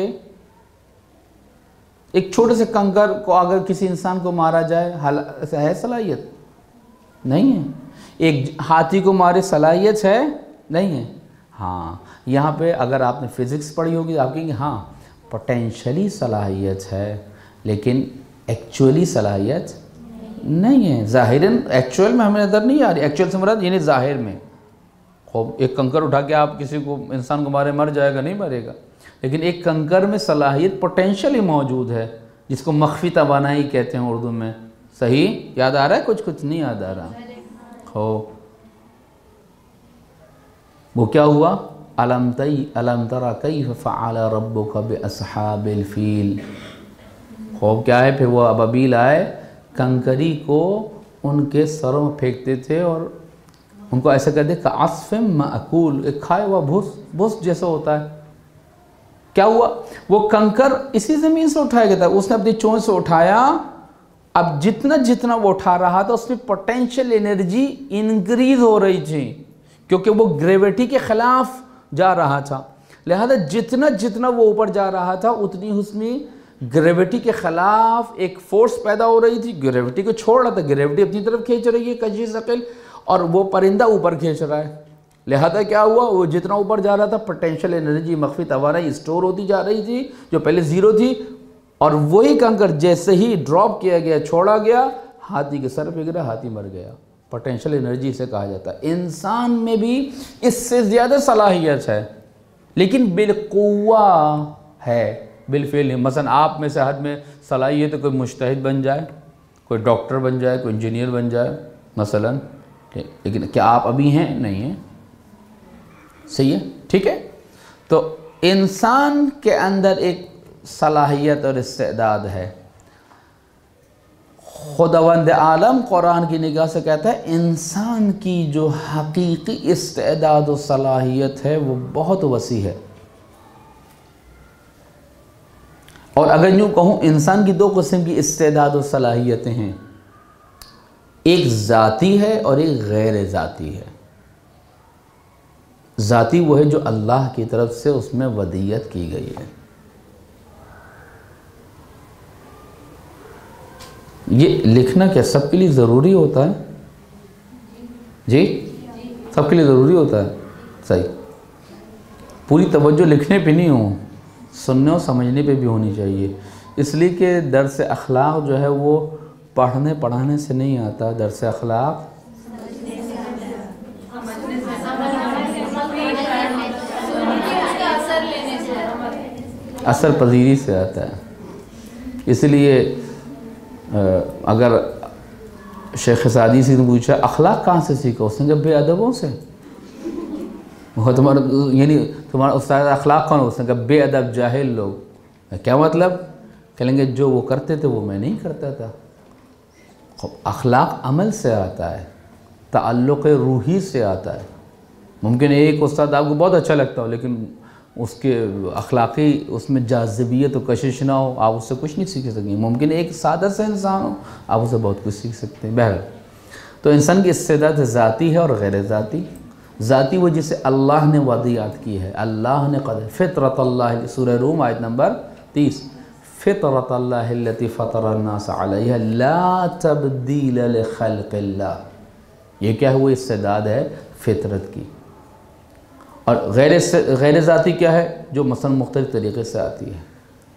एक छोटे से कंकर को अगर किसी इंसान को मारा जाए, है सलाहियत? नहीं है। एक हाथी को मारे सलाहियत है? नहीं है। हाँ, यहाँ पे अगर आपने फ़िज़िक्स पढ़ी होगी तो आप कहेंगे हाँ पोटेंशली सलाहियत है, लेकिन एक्चुअली सलाहियत नहीं है। ज़ाहिरन एक्चुअल में हमें नज़र नहीं आ रही। एक्चुअल से मुराद यानी ज़ाहिर में। खूब, एक कंकर उठा के आप किसी को, इंसान को मारे, मर जाएगा? नहीं मरेगा। लेकिन एक कंकर में सलाहियत पोटेंशली मौजूद है, जिसको मख्फी तवानाई कहते हैं उर्दू में। सही याद आ रहा है? कुछ नहीं याद आ रहा हो। वो क्या हुआ? अलम तरा कैफ़ फ़अल रब्बुका बिअस्हाबिल फ़ील। खूब, क्या है? फिर वो अबाबील आए, कंकरी को उनके सरों में फेंकते थे और उनको ऐसा कहते का अस्फ़िम माअकूल, एक खाया हुआ भूस जैसा होता है। क्या हुआ? वो कंकर इसी ज़मीन से उठाया गया था, उसने अपनी चोंच से उठाया। अब जितना वो उठा रहा था उसमें पोटेंशियल एनर्जी इंक्रीज़ हो रही थी, क्योंकि वो ग्रेविटी के ख़िलाफ़ जा रहा था। लिहाजा जितना वो ऊपर जा रहा था उतनी उसमें ग्रेविटी के ख़िलाफ़ एक फ़ोर्स पैदा हो रही थी। ग्रेविटी को छोड़ रहा था, ग्रेविटी अपनी तरफ खींच रही है कशी शक्ल, और वो परिंदा ऊपर खींच रहा है। लिहाजा क्या हुआ? वो जितना ऊपर जा रहा था पोटेंशियल एनर्जी, मख्फी तवानाई स्टोर होती जा रही थी जो पहले ज़ीरो थी, और वही कंकर जैसे ही ड्रॉप किया गया, छोड़ा गया, हाथी के सर पे गिरा, हाथी मर गया। पोटेंशियल एनर्जी इसे कहा जाता है। इंसान में भी इससे ज़्यादा सलाहियत है, लेकिन बिलकुव्वा है, बिलफेल नहीं। मसलन आप में से हद में सलाहियत है, कोई मुज्तहिद बन जाए, कोई डॉक्टर बन जाए, कोई इंजीनियर बन जाए मसलन, लेकिन क्या आप अभी हैं? नहीं हैं। सही है, ठीक है। तो इंसान के अंदर एक सलाहियत और इस्तेदाद है। खुदावंद आलम कुरान की निगाह से कहता है इंसान की जो हकीकी इस्तेदाद और सलाहियत है वो बहुत वसी है। और अगर यूँ कहूँ इंसान की दो किस्म की इस्तेदाद और सलाहियतें हैं, एक ज़ाती है और एक गैर ज़ाती है। ज़ाती वो है जो अल्लाह की तरफ से उसमें वदीयत की गई है। ये लिखना क्या सबके लिए ज़रूरी होता है? जी सबके लिए ज़रूरी होता है। सही, पूरी तवज्जो लिखने पे नहीं हो, सुनने और समझने पे भी होनी चाहिए। इसलिए कि दर्स अखलाक जो है वो पढ़ने पढ़ाने से नहीं आता, दर्स अखलाक असर पजीरी से आता है। इसलिए अगर शेख सादी से पूछा अखलाक कहाँ से सीखा, उसने जब बेअदबों से। वो तुम्हारा यानी तुम्हारा उस्ताद अखलाक कौन? उसने कहा बेअदब जाहिल लोग। क्या मतलब? कहेंगे जो वो करते थे वो मैं नहीं करता था। अखलाक अमल से आता है, ताल्लुक़ रूही से आता है। मुमकिन एक उस्ताद आपको बहुत अच्छा लगता हो लेकिन उसके अखलाक़ी उसमें जाज़िबियत और कशिश ना हो, आप उससे कुछ नहीं सीख सकेंगे। मुमकिन एक सादा सा इंसान हो, आप उससे बहुत कुछ सीख सकते हैं। बहरहाल तो इंसान की इस्तेदाद ज़ाती है और गैर ज़ाती। ज़ाती वो जिसे अल्लाह ने वदियत की है, अल्लाह ने क़द फ़ितरतल्लाह, सूरह रूम आयत नंबर 30, फ़ितरतल्लाहिल्लती फ़तरन्नास अलैहा ला तब्दील लिख़ल्क़िल्लाह। ये क्या है? वो इस्तेदाद है फितरत की। और गैर ज़ाती क्या है? जो मसलन मुख्तलिफ़ तरीक़े से आती है।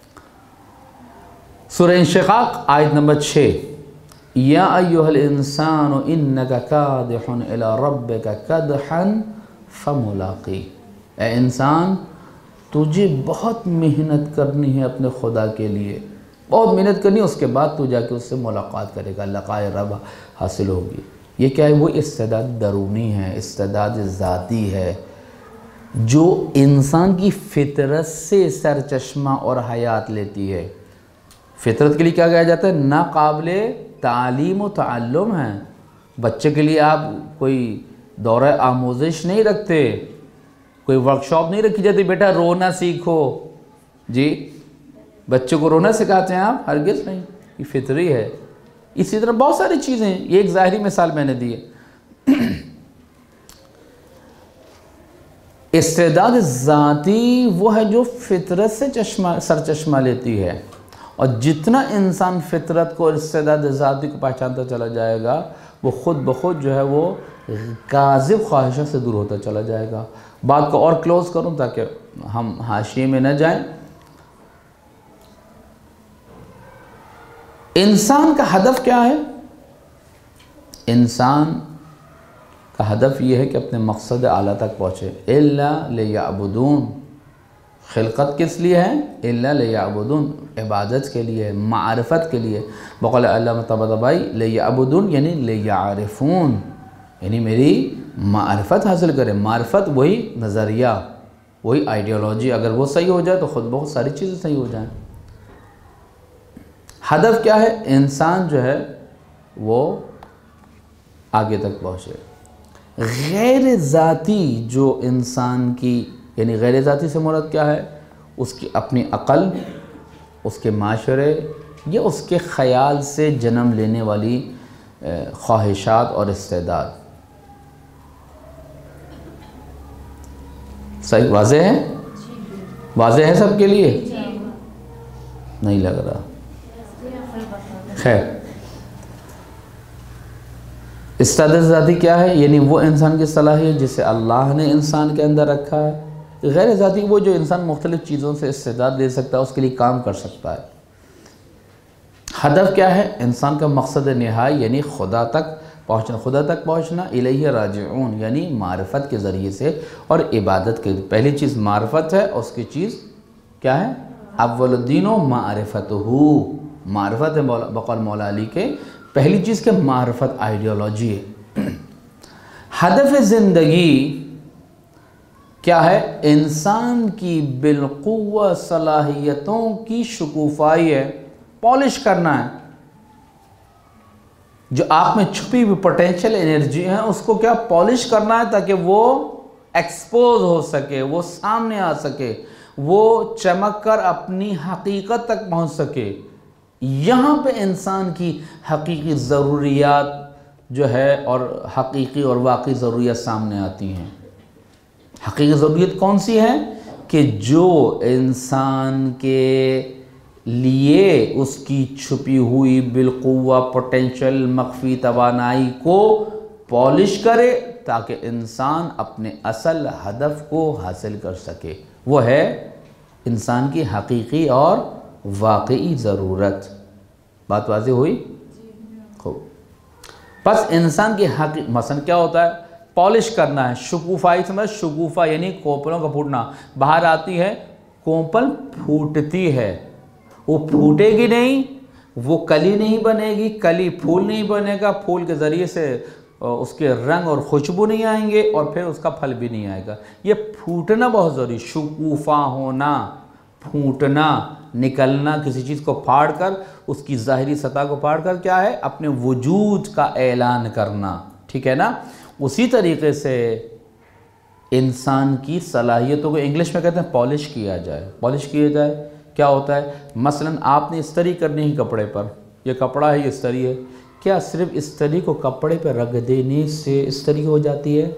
सूरह इंशिक़ाक़ आयत नंबर 6, या अय्युहल इंसानु इन्नका कादिहुन इला रब्बिका कदहन फमुलाक़ी। ए इंसान, तुझे बहुत मेहनत करनी है अपने खुदा के लिए, बहुत मेहनत करनी है, उसके बाद तू जाके उससे मुलाकात करेगा, लक़ाए रब हासिल होगी। ये क्या है? वो इस्तेदाद दरूनी है, इस्तेदाद ज़ाती है जो इंसान की फ़ितरत से सरचश्मा और हयात लेती है। फ़ितरत के लिए क्या कहा जाता है? नाक़ाबिले तालीम व तअल्लुम है। बच्चे के लिए आप कोई दौरा आमोज़िश नहीं रखते, कोई वर्कशॉप नहीं रखी जाती, बेटा रोना सीखो। जी, बच्चे को रोना सिखाते हैं आप? हरगिज़ नहीं, ये फितरी है। इसी तरह बहुत सारी चीज़ें, ये एक ज़ाहिरी मिसाल मैंने दी है। इस्तेदाद ज़ाती वो है जो फितरत से सरचश्मा लेती है। और जितना इंसान फितरत को और इस्तेदाद ज़ाती को पहचानता चला जाएगा, वो ख़ुद ब खुद जो है वो काज़िब ख्वाहिशों से दूर होता चला जाएगा। बात को और क्लोज़ करूँ ताकि हम हाशिए में न जाएं। इंसान का हदफ क्या है? इंसान का हदफ ये है कि अपने मकसद आला तक पहुँचे। इल्ला लियअबुदून, खिलकत किस लिए है? इल्ला लियअबुदून, इबादत के लिए, मारिफत के लिए। बक़ौल अल्लामा तबतबाई लियअबुदून यानी लियअरिफून, यानी मेरी मारिफत हासिल करें। मारिफत वही नज़रिया, वही आइडियोलॉजी, अगर वो सही हो जाए तो ख़ुद बहुत सारी चीज़ें सही हो जाएं। हदफ क्या है? इंसान जो है वो आगे तक पहुँचे। गैर ज़ाती जो इंसान की, यानी गैर ज़ाती से मुराद क्या है? उसकी अपनी अक़ल, उसके माशरे या उसके ख़याल से जन्म लेने वाली ख्वाहिशात और इस्तेदाद। सही वाज़ेह है? वाज़ेह है सबके लिए? नहीं लग रहा। खैर, इस्तेदाद ज़ाती क्या है? यानी वो इंसान की सलाहियत जिसे अल्लाह ने इंसान के अंदर रखा है। गैर ज़ाती वो जो इंसान मुख्तलिफ़ चीज़ों से इस्तेदाद ले सकता है, उसके लिए काम कर सकता है। हदफ क्या है? इंसान का मकसद निहाई यानी खुदा तक पहुँचना। खुदा तक पहुँचना इलैहि राजिऊन यानी मारिफत के ज़रिए से और इबादत के। पहली चीज़ मारिफत है, और उसकी चीज़ क्या है? अव्वलुद्दीनो मारिफतहू, मारिफत है। बक़ौल मौला अली के पहली चीज़ के मारिफत आइडियोलॉजी है। हदफ ज़िंदगी क्या है? इंसान की बिलक़ुव्वा सलाहियतों की शुकूफ़ाई है, पॉलिश करना है। जो आप में छुपी हुई पोटेंशियल एनर्जी है उसको क्या पॉलिश करना है ताकि वो एक्सपोज हो सके, वो सामने आ सके, वो चमक कर अपनी हकीकत तक पहुंच सके। यहाँ पे इंसान की हकीकी ज़रूरियात जो है और हकीकी और वाकई ज़रूरियात सामने आती हैं। हकीकी ज़रूरियत कौन सी है कि जो इंसान के लिए उसकी छुपी हुई बिलकुवा पोटेंशियल मख्फी तवानाई को पॉलिश करे ताकि इंसान अपने असल हदफ को हासिल कर सके। वो है इंसान की हकीकी और वाकई ज़रूरत। बात वाज़ेह हुई? खूब। बस इंसान की हकीकी मसलन क्या होता है? पॉलिश करना है, शगुफाई समझ, शगुफा यानी कोपलों का फूटना। बाहर आती है, कोपल फूटती है, वो फूटेगी नहीं, वो कली नहीं बनेगी, कली फूल नहीं बनेगा, फूल के ज़रिए से उसके रंग और खुशबू नहीं आएंगे और फिर उसका फल भी नहीं आएगा। ये फूटना बहुत ज़रूरी, शगुफा होना, फूटना, निकलना, किसी चीज़ को फाड़ कर उसकी ज़ाहिरी सतह को फाड़ कर क्या है अपने वजूद का ऐलान करना। ठीक है ना? उसी तरीके से इंसान की सलाहियतों को इंग्लिश में कहते हैं पॉलिश किया जाए। पॉलिश किया जाए क्या होता है? मसलन आपने इस्तरी करनी है कपड़े पर, यह कपड़ा है, ये इस्तरी है, क्या सिर्फ इस्तरी को कपड़े पर रख देने से इस्तरी हो जाती है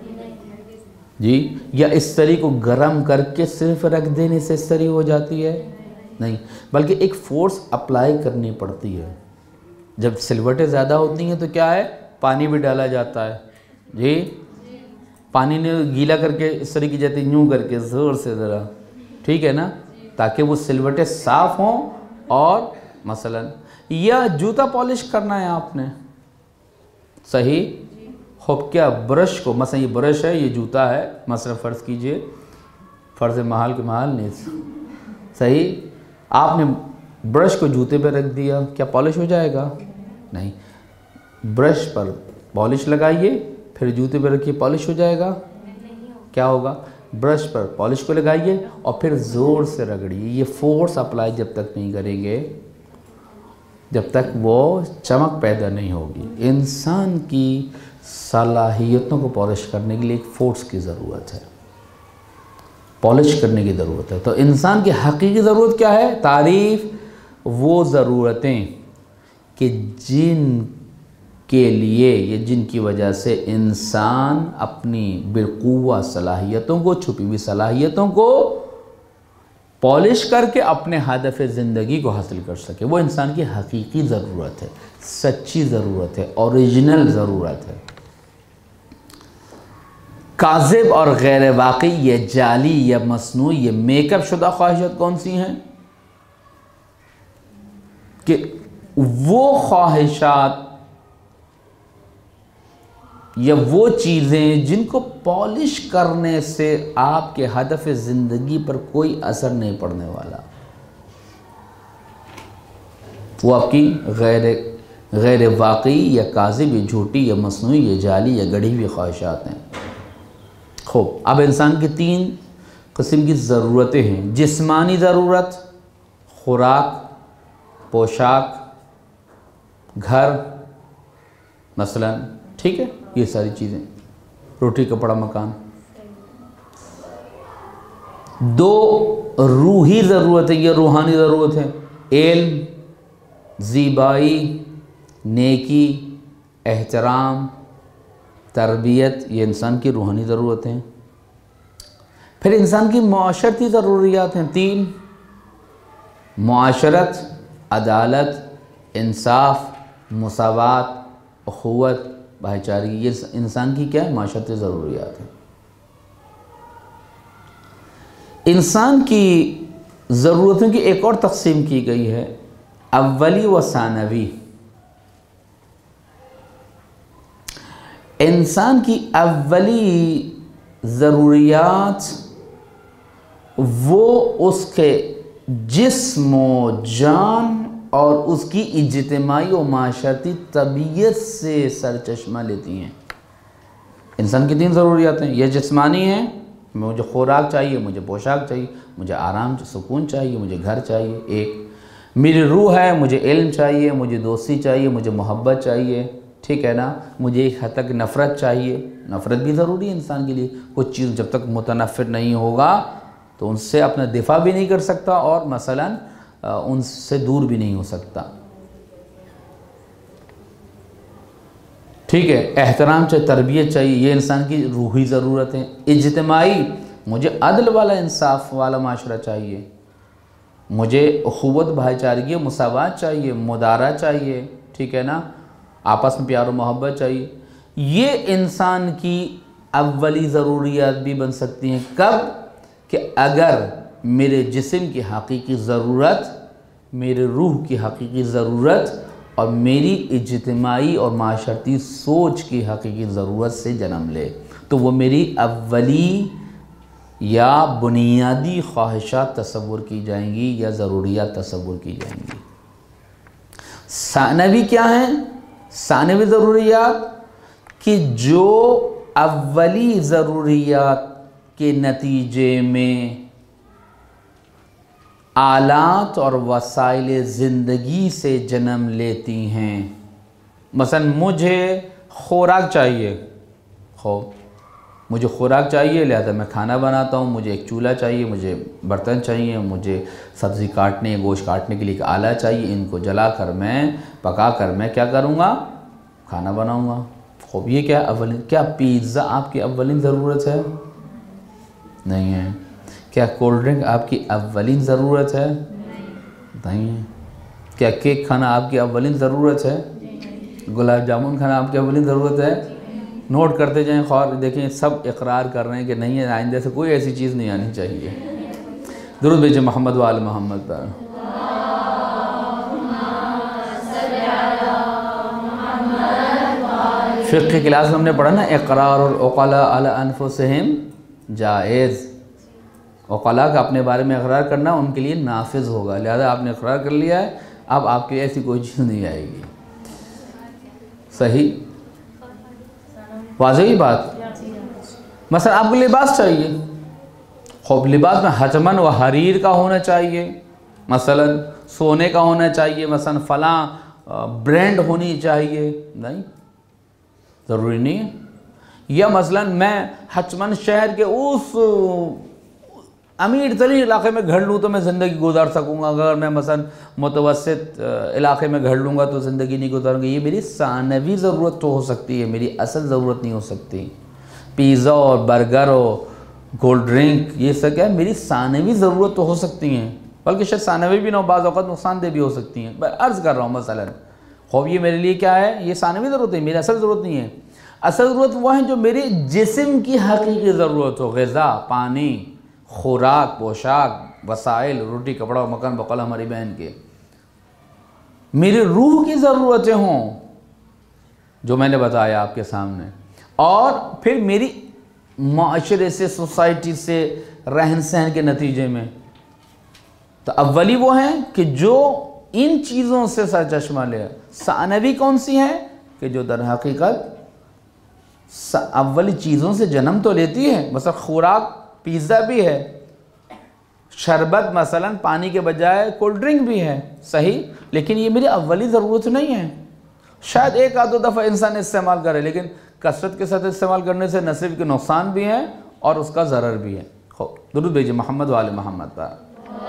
जी? या इस्तरी को गर्म करके सिर्फ रख देने से इस्तरी हो जाती है? नहीं, बल्कि एक फोर्स अप्लाई करनी पड़ती है। जब सिलवटें ज़्यादा होती हैं तो क्या है, पानी भी डाला जाता है जी, पानी ने गीला करके इस्तरी की जाती है, यूँ करके ज़ोर से ज़रा, ठीक है ना, ताकि वो सिलवटें साफ़ हों। और मसलन या जूता पॉलिश करना है आपने, सही हो, क्या ब्रश को, मसलन ये ब्रश है, ये जूता है, मसलन फ़र्ज़ कीजिए, फ़र्ज़ महाल के महाल नहीं, सही, आपने ब्रश को जूते पे रख दिया, क्या पॉलिश हो जाएगा? नहीं, ब्रश पर पॉलिश लगाइए, फिर जूते पे रखिए, पॉलिश हो जाएगा? क्या होगा? ब्रश पर पॉलिश को लगाइए और फिर ज़ोर से रगड़िए। ये फोर्स अप्लाई जब तक नहीं करेंगे, जब तक वो चमक पैदा नहीं होगी। इंसान की सलाहियतों को पॉलिश करने के लिए एक फोर्स की ज़रूरत है, पॉलिश करने की ज़रूरत है। तो इंसान की हकीकी ज़रूरत क्या है? तारीफ़ वो ज़रूरतें कि जिन के लिए ये जिनकी वजह से इंसान अपनी बिलकुवा सलाहियतों को, छुपी हुई सलाहियतों को पॉलिश करके अपने हदफ ज़िंदगी को हासिल कर सके। वो इंसान की हकीकी ज़रूरत है, सच्ची ज़रूरत है, ओरिजिनल ज़रूरत है। काज़िब और गैर वाकई, ये जाली या मसनूई, ये मेकअप शुदा ख्वाहिशात कौन सी हैं? कि वो ख्वाहिशात या वो चीज़ें जिनको पॉलिश करने से आपके हदफ ज़िंदगी पर कोई असर नहीं पड़ने वाला, वो आपकी गैर वाकई या काज़िब या झूठी या मसनूई या जाली या गढ़ी हुई ख्वाहिशात हैं। खूब, अब इंसान की 3 किस्म की ज़रूरतें हैं। जिस्मानी ज़रूरत, खुराक, पोशाक, घर मसलन, ठीक है, ये सारी चीज़ें, रोटी कपड़ा मकान। 2 रूही ज़रूरत है, ये रूहानी ज़रूरत है। इल्म, ज़ीबाई, नेकी, एहतराम, तरबियत, ये इंसान की रूहानी ज़रूरत हैं। फिर इंसान की मुआशरती ज़रूरियात हैं 3, मुआशरत, अदालत, इंसाफ, मुसावात, अखुवत, भाईचारगी, ये इंसान की क्या है? माशरती ज़रूरियात हैं। इंसान की ज़रूरतों की एक और तकसीम की गई है, अव्वली व सानवी। इंसान की अव्वली ज़रूरियात वो उसके जिस्म व जान और उसकी इज्तिमाई व माशरती तबीयत से सरचश्मा लेती हैं। इंसान की 3 ज़रूरियात हैं। ये जिस्मानी हैं, मुझे खुराक चाहिए, मुझे पोशाक चाहिए, मुझे आराम सुकून चाहिए, मुझे घर चाहिए। एक मेरी रूह है, मुझे इल्म चाहिए, मुझे दोस्ती चाहिए, मुझे मोहब्बत चाहिए, ठीक है ना, मुझे एक हद तक नफ़रत चाहिए। नफ़रत भी ज़रूरी है इंसान के लिए। कुछ चीज़ जब तक मुतनफ़िर नहीं होगा तो उनसे अपना दिफा भी नहीं कर सकता और मसलन उनसे दूर भी नहीं हो सकता। ठीक है, एहतराम चाहिए, तरबियत चाहिए, ये इंसान की रूही ज़रूरत है। इज्तिमाई, मुझे अदल वाला इंसाफ वाला माशरा चाहिए, मुझे अखुवत भाईचारगी मुसावात चाहिए, मुदारा चाहिए, ठीक है ना, आपस में प्यार और मोहब्बत चाहिए। ये इंसान की अव्वली ज़रूरियात भी बन सकती हैं। कब? कि अगर मेरे जिस्म की हकीकी ज़रूरत, मेरे रूह की हकीकी ज़रूरत और मेरी इज्तिमाई और माशरती सोच की हकीकी ज़रूरत से जन्म ले, तो वो मेरी अव्वली या बुनियादी ख्वाहिशात तसव्वुर की जाएंगी या ज़रूरियात तसव्वुर की जाएंगी। सानवी क्या हैं? सानवी ज़रूरियात कि जो अव्वली ज़रूरियात के नतीजे में आलात और वसाइल ज़िंदगी से जन्म लेती हैं। मसलन मुझे खुराक चाहिए, मुझे खुराक चाहिए, लिहाजा मैं खाना बनाता हूँ, मुझे एक चूल्हा चाहिए, मुझे बर्तन चाहिए, मुझे सब्ज़ी काटने, गोश्त काटने के लिए एक आला चाहिए, इनको जलाकर मैं पकाकर मैं क्या करूँगा? खाना बनाऊँगा। खूब, ये क्या अव्वलीन? क्या पिज़्ज़ा आपकी अव्वलीन ज़रूरत है? नहीं है। क्या कोल्ड ड्रिंक आपकी अव्वलीन ज़रूरत है? नहीं है। क्या केक खाना आपकी अव्वलीन ज़रूरत है? गुलाब जामुन खाना आपकी अव्वलीन ज़रूरत है? नोट करते जाएं, खौर देखें सब इकरार कर रहे हैं कि नहीं है, आइंदे से कोई ऐसी चीज़ नहीं आनी चाहिए। दुरूद भेजें मोहम्मद व आले मोहम्मद पर। फ़िक़्ह की क्लास में हमने पढ़ा ना, इक़रार और उक़ला अला अनफुसिहिम जायज़। उक़ला का अपने बारे में इक़रार करना उनके लिए नाफिज़ होगा, लिहाजा आपने इक़रार कर लिया है, अब आपके लिए ऐसी कोई चीज़ नहीं आएगी। सही, वाज़ेही बात। मसलन आपको लिबास चाहिए, खूब लिबास में हजमन व हरीर का होना चाहिए, मसलन सोने का होना चाहिए, मसलन फ़लाँ ब्रांड होनी चाहिए, नहीं, ज़रूरी नहीं है। या मसलन मैं हचमन शहर के उस अमीर तरीन इलाके में घर लूँ तो मैं ज़िंदगी गुजार सकूँगा, अगर मैं मसलन मुतवस्सित इलाके में घर लूँगा तो ज़िंदगी नहीं गुजारूँगा। ये मेरी सानवी ज़रूरत तो हो सकती है, मेरी असल ज़रूरत नहीं हो सकती। पिज़्ज़ा और बर्गर और कोल्ड ड्रिंक ये सब क्या है, मेरी सानवी ज़रूरत तो हो सकती हैं, बल्कि शायद सानवी भी ना, बाज़ औक़ात नुकसानदेह भी हो सकती हैं। मैं अर्ज़ कर रहा हूँ मसलन, खूब ये मेरे लिए क्या है, ये सानवी ज़रूरत है, मेरी असल ज़रूरत नहीं है। असल ज़रूरत वो है जो मेरे जिस्म की हकीकी ज़रूरत हो, ग़िज़ा, पानी, खुराक, पोशाक, वसाइल, रोटी, कपड़ा, मकान, बकल हमारी बहन के। मेरी रूह की ज़रूरतें हों जो मैंने बताया आपके सामने, और फिर मेरी माशरे से, सोसाइटी से, रहन सहन के नतीजे में। तो अव्वली वो हैं कि जो इन चीज़ों से सरचश्मा ले। सानवी कौन सी है कि जो दर हकीकत अव्वली चीज़ों से जन्म तो लेती है, मसलन खुराक पिज़्ज़ा भी है, शरबत मसलन पानी के बजाय कोल्ड ड्रिंक भी है, सही, लेकिन ये मेरी अव्वली ज़रूरत नहीं है। शायद एक आध दो दफ़ा इंसान इस्तेमाल करे, लेकिन कसरत के साथ इस्तेमाल करने से न सिर्फ के नुकसान भी हैं और उसका ज़रर भी है। खूब, दुरूद भेजिए मोहम्मद व आले मोहम्मद पर।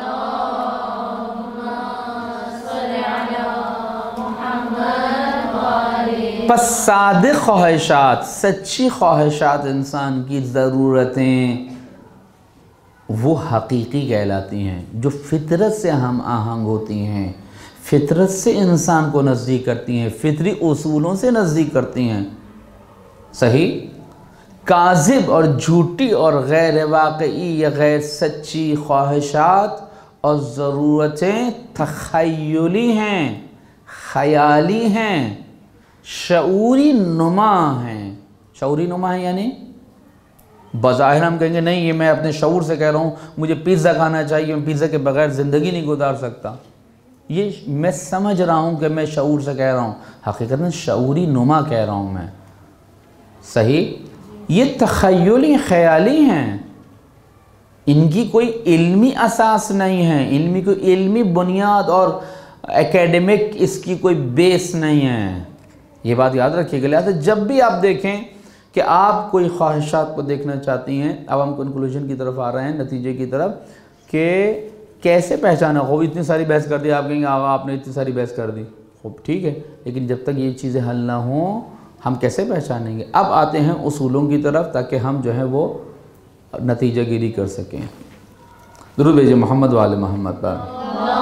बस सादिक ख्वाहिशात, सच्ची ख्वाहिशात, इंसान की ज़रूरतें वो हकीकी कहलाती हैं, जो फितरत से हम आहंग होती हैं, फितरत से इंसान को नज़दीक करती हैं, फितरी उसूलों से नज़दीक करती हैं। सही, काज़िब और झूठी और गैर वाक़ई या गैर सच्ची ख्वाहिशात और ज़रूरतें तख़य्युली हैं, ख़याली हैं, शऊरी नुमा हैं। शऊरी नुमा है यानी बज़ाहिर हम कहेंगे नहीं, ये मैं अपने शऊर से कह रहा हूँ, मुझे पिज़्ज़ा खाना चाहिए, मैं पिज़्ज़ा के बगैर ज़िंदगी नहीं गुजार सकता। ये मैं समझ रहा हूँ कि मैं शऊर से कह रहा हूँ, हकीकत में शऊरी नुमा कह रहा हूँ मैं। सही, ये तख़य्युली ख़याली हैं, इनकी कोई इल्मी असास नहीं है, इल्मी कोई इल्मी बुनियाद और एकेडमिक इसकी कोई बेस नहीं है, ये बात याद रखिएगा। लिहाजा जब भी आप देखें कि आप कोई ख्वाहिशात को देखना चाहती हैं, अब हम कंक्लूजन की तरफ आ रहे हैं, नतीजे की तरफ, कि कैसे पहचाना। खूब इतनी सारी बहस कर दी, आप कहेंगे आगा आपने इतनी सारी बहस कर दी, खूब ठीक है, लेकिन जब तक ये चीज़ें हल ना हों हम कैसे पहचानेंगे। अब आते हैं उसूलों की तरफ, ताकि हम जो है वो नतीजा गिरी कर सकें। दुरूद भेजिए मोहम्मद वाले मोहम्मद पर।